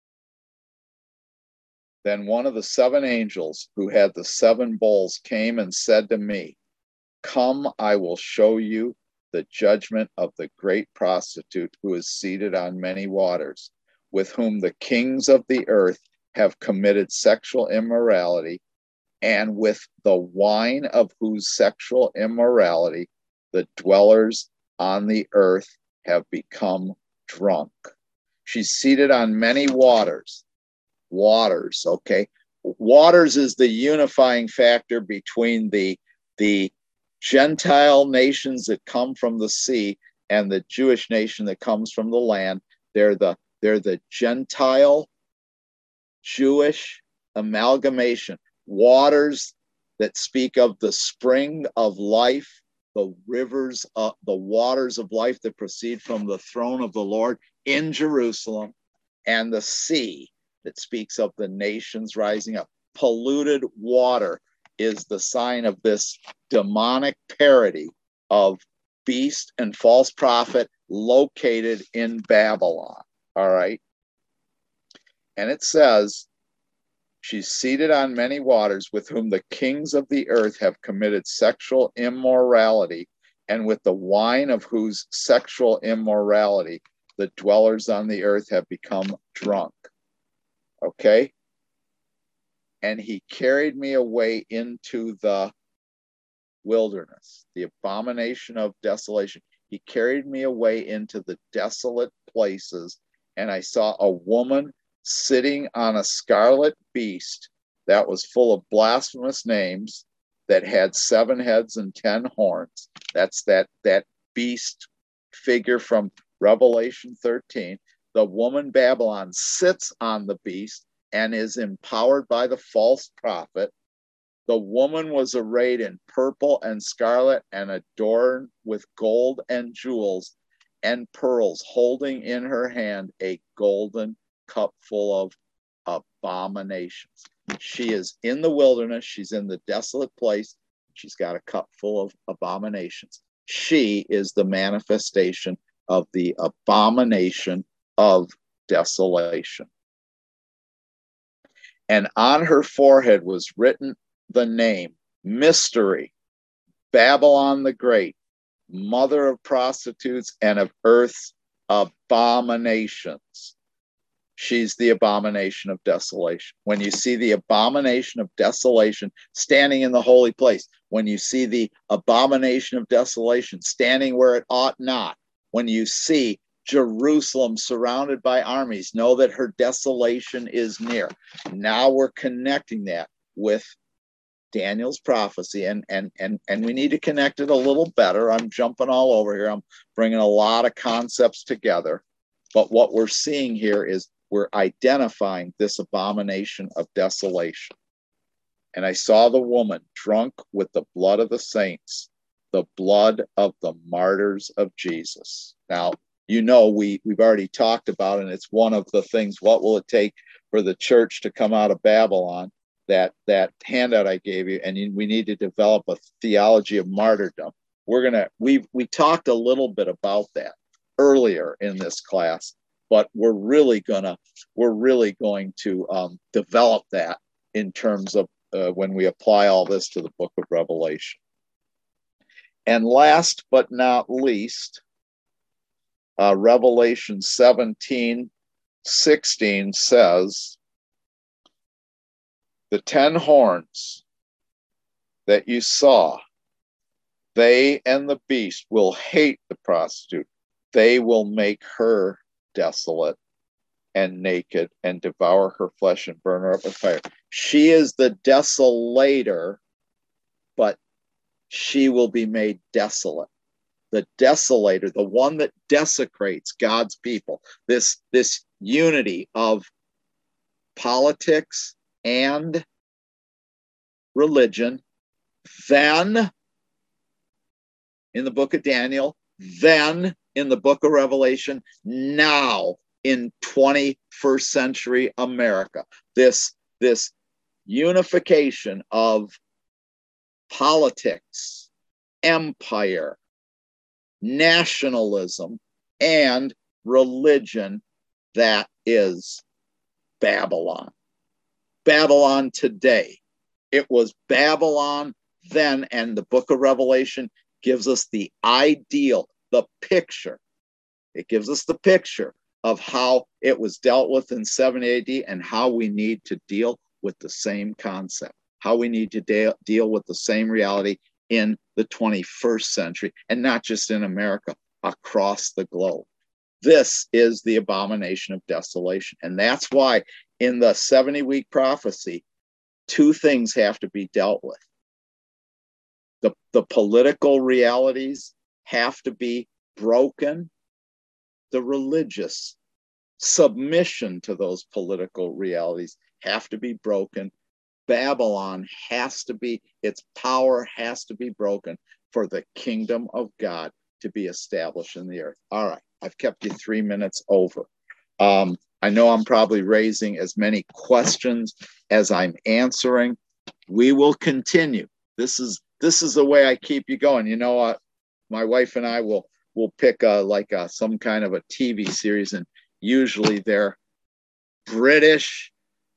Then one of the seven angels who had the seven bowls came and said to me, "Come, I will show you the judgment of the great prostitute who is seated on many waters, with whom the kings of the earth have committed sexual immorality, and with the wine of whose sexual immorality the dwellers on the earth have become drunk. She's seated on many waters." Waters, okay? Waters is the unifying factor between the Gentile nations that come from the sea and the Jewish nation that comes from the land. They're They're the Gentile Jewish amalgamation, waters that speak of the spring of life, the rivers, the waters of life that proceed from the throne of the Lord in Jerusalem, and the sea that speaks of the nations rising up. Polluted water is the sign of this demonic parody of beast and false prophet located in Babylon. All right. And it says, she's seated on many waters, with whom the kings of the earth have committed sexual immorality, and with the wine of whose sexual immorality the dwellers on the earth have become drunk. Okay? And he carried me away into the wilderness, the abomination of desolation. He carried me away into the desolate places, and I saw a woman sitting on a scarlet beast that was full of blasphemous names, that had 7 heads and 10 horns. That's that beast figure from Revelation 13. The woman Babylon sits on the beast and is empowered by the false prophet. The woman was arrayed in purple and scarlet and adorned with gold and jewels and pearls, holding in her hand a golden cup full of abominations. She is in the wilderness. She's in the desolate place. She's got a cup full of abominations. She is the manifestation of the abomination of desolation. And on her forehead was written the name, Mystery, Babylon the Great, mother of prostitutes and of earth's abominations. She's the abomination of desolation. When you see the abomination of desolation standing in the holy place, when you see the abomination of desolation standing where it ought not, when you see Jerusalem surrounded by armies, know that her desolation is near. Now we're connecting that with Daniel's prophecy, and we need to connect it a little better. I'm jumping all over here. I'm bringing a lot of concepts together, but what we're seeing here is we're identifying this abomination of desolation. And I saw the woman drunk with the blood of the saints, the blood of the martyrs of Jesus. Now, you know, we've already talked about it, and it's one of the things, what will it take for the church to come out of Babylon? That handout I gave you, and we need to develop a theology of martyrdom. We talked a little bit about that earlier in this class, but we're really going to develop that in terms of when we apply all this to the book of Revelation. And last but not least, Revelation 17:16 says, the 10 horns that you saw, they and the beast will hate the prostitute. They will make her desolate and naked and devour her flesh and burn her up with fire. She is the desolator, but she will be made desolate. The desolator, the one that desecrates God's people. This unity of politics and religion, then in the book of Daniel, then in the book of Revelation, now in 21st century America. This unification of politics, empire, nationalism, and religion, that is Babylon. Babylon today. It was Babylon then, and the book of Revelation gives us the ideal, the picture. It gives us the picture of how it was dealt with in 70 AD and how we need to deal with the same concept, how we need to deal with the same reality in the 21st century, and not just in America, across the globe. This is the abomination of desolation. And that's why in the 70-week prophecy, 2 things have to be dealt with. The political realities have to be broken. The religious submission to those political realities have to be broken. Babylon has to be, its power has to be broken for the kingdom of God to be established in the earth. All right, I've kept you 3 minutes over. I know I'm probably raising as many questions as I'm answering. We will continue. This is the way I keep you going. You know what? My wife and I will pick some kind of a TV series, and usually they're British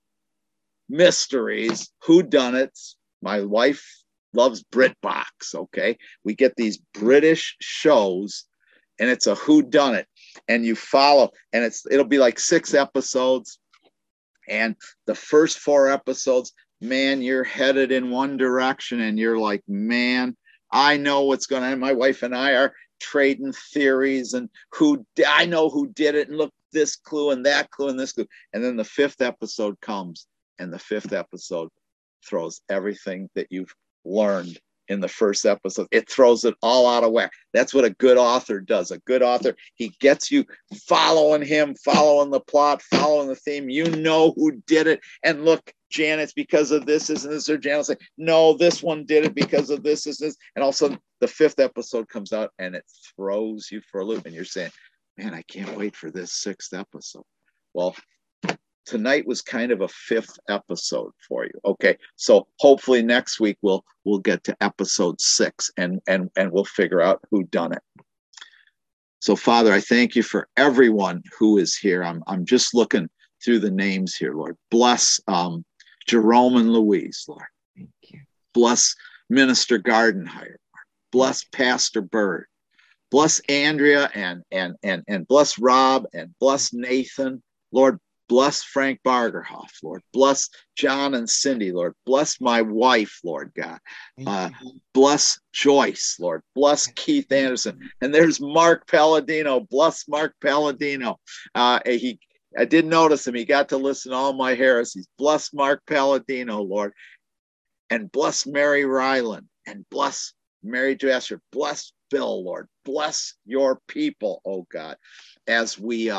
mysteries, whodunits. My wife loves BritBox. Okay, we get these British shows, and it's a whodunit, and you follow, and it'll be like 6 episodes, and the first 4 episodes, man, you're headed in one direction, and you're like, man, I know what's going on. My wife and I are trading theories, and I know who did it, and look, this clue and that clue and this clue, and then the 5th episode comes. And the 5th episode throws everything that you've learned in the first episode. It throws it all out of whack. That's what a good author does. A good author, he gets you following him, following the plot, following the theme. You know who did it. And look, Jan, it's because of this, isn't this? Or Jan will say, no, this one did it because of this, is this. And all of a sudden, the 5th episode comes out and it throws you for a loop. And you're saying, man, I can't wait for this 6th episode. Well, tonight was kind of a 5th episode for you. Okay, so hopefully next week we'll get to episode 6 and we'll figure out who done it. So Father, I thank you for everyone who is here. I'm just looking through the names here, Lord. Bless Jerome and Louise, Lord. Thank you. Bless Minister Gardenhire, Lord. Bless Pastor Bird. Bless Andrea and bless Rob and bless Nathan, Lord. Bless Frank Bargerhoff, Lord. Bless John and Cindy, Lord. Bless my wife, Lord God. Bless Joyce, Lord. Bless Keith Anderson. And there's Mark Palladino. Bless Mark Palladino. I did notice him. He got to listen to all my heresies. Bless Mark Palladino, Lord. And bless Mary Ryland. And bless Mary Jasser. Bless Bill, Lord. Bless your people, oh God, as we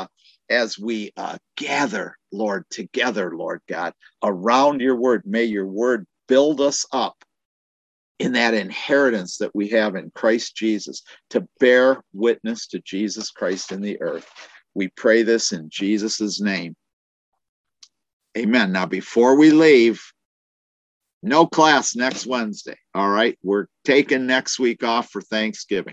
gather, Lord, together, Lord God, around your word. May your word build us up in that inheritance that we have in Christ Jesus to bear witness to Jesus Christ in the earth. We pray this in Jesus' name. Amen. Now, before we leave, no class next Wednesday. All right. We're taking next week off for Thanksgiving.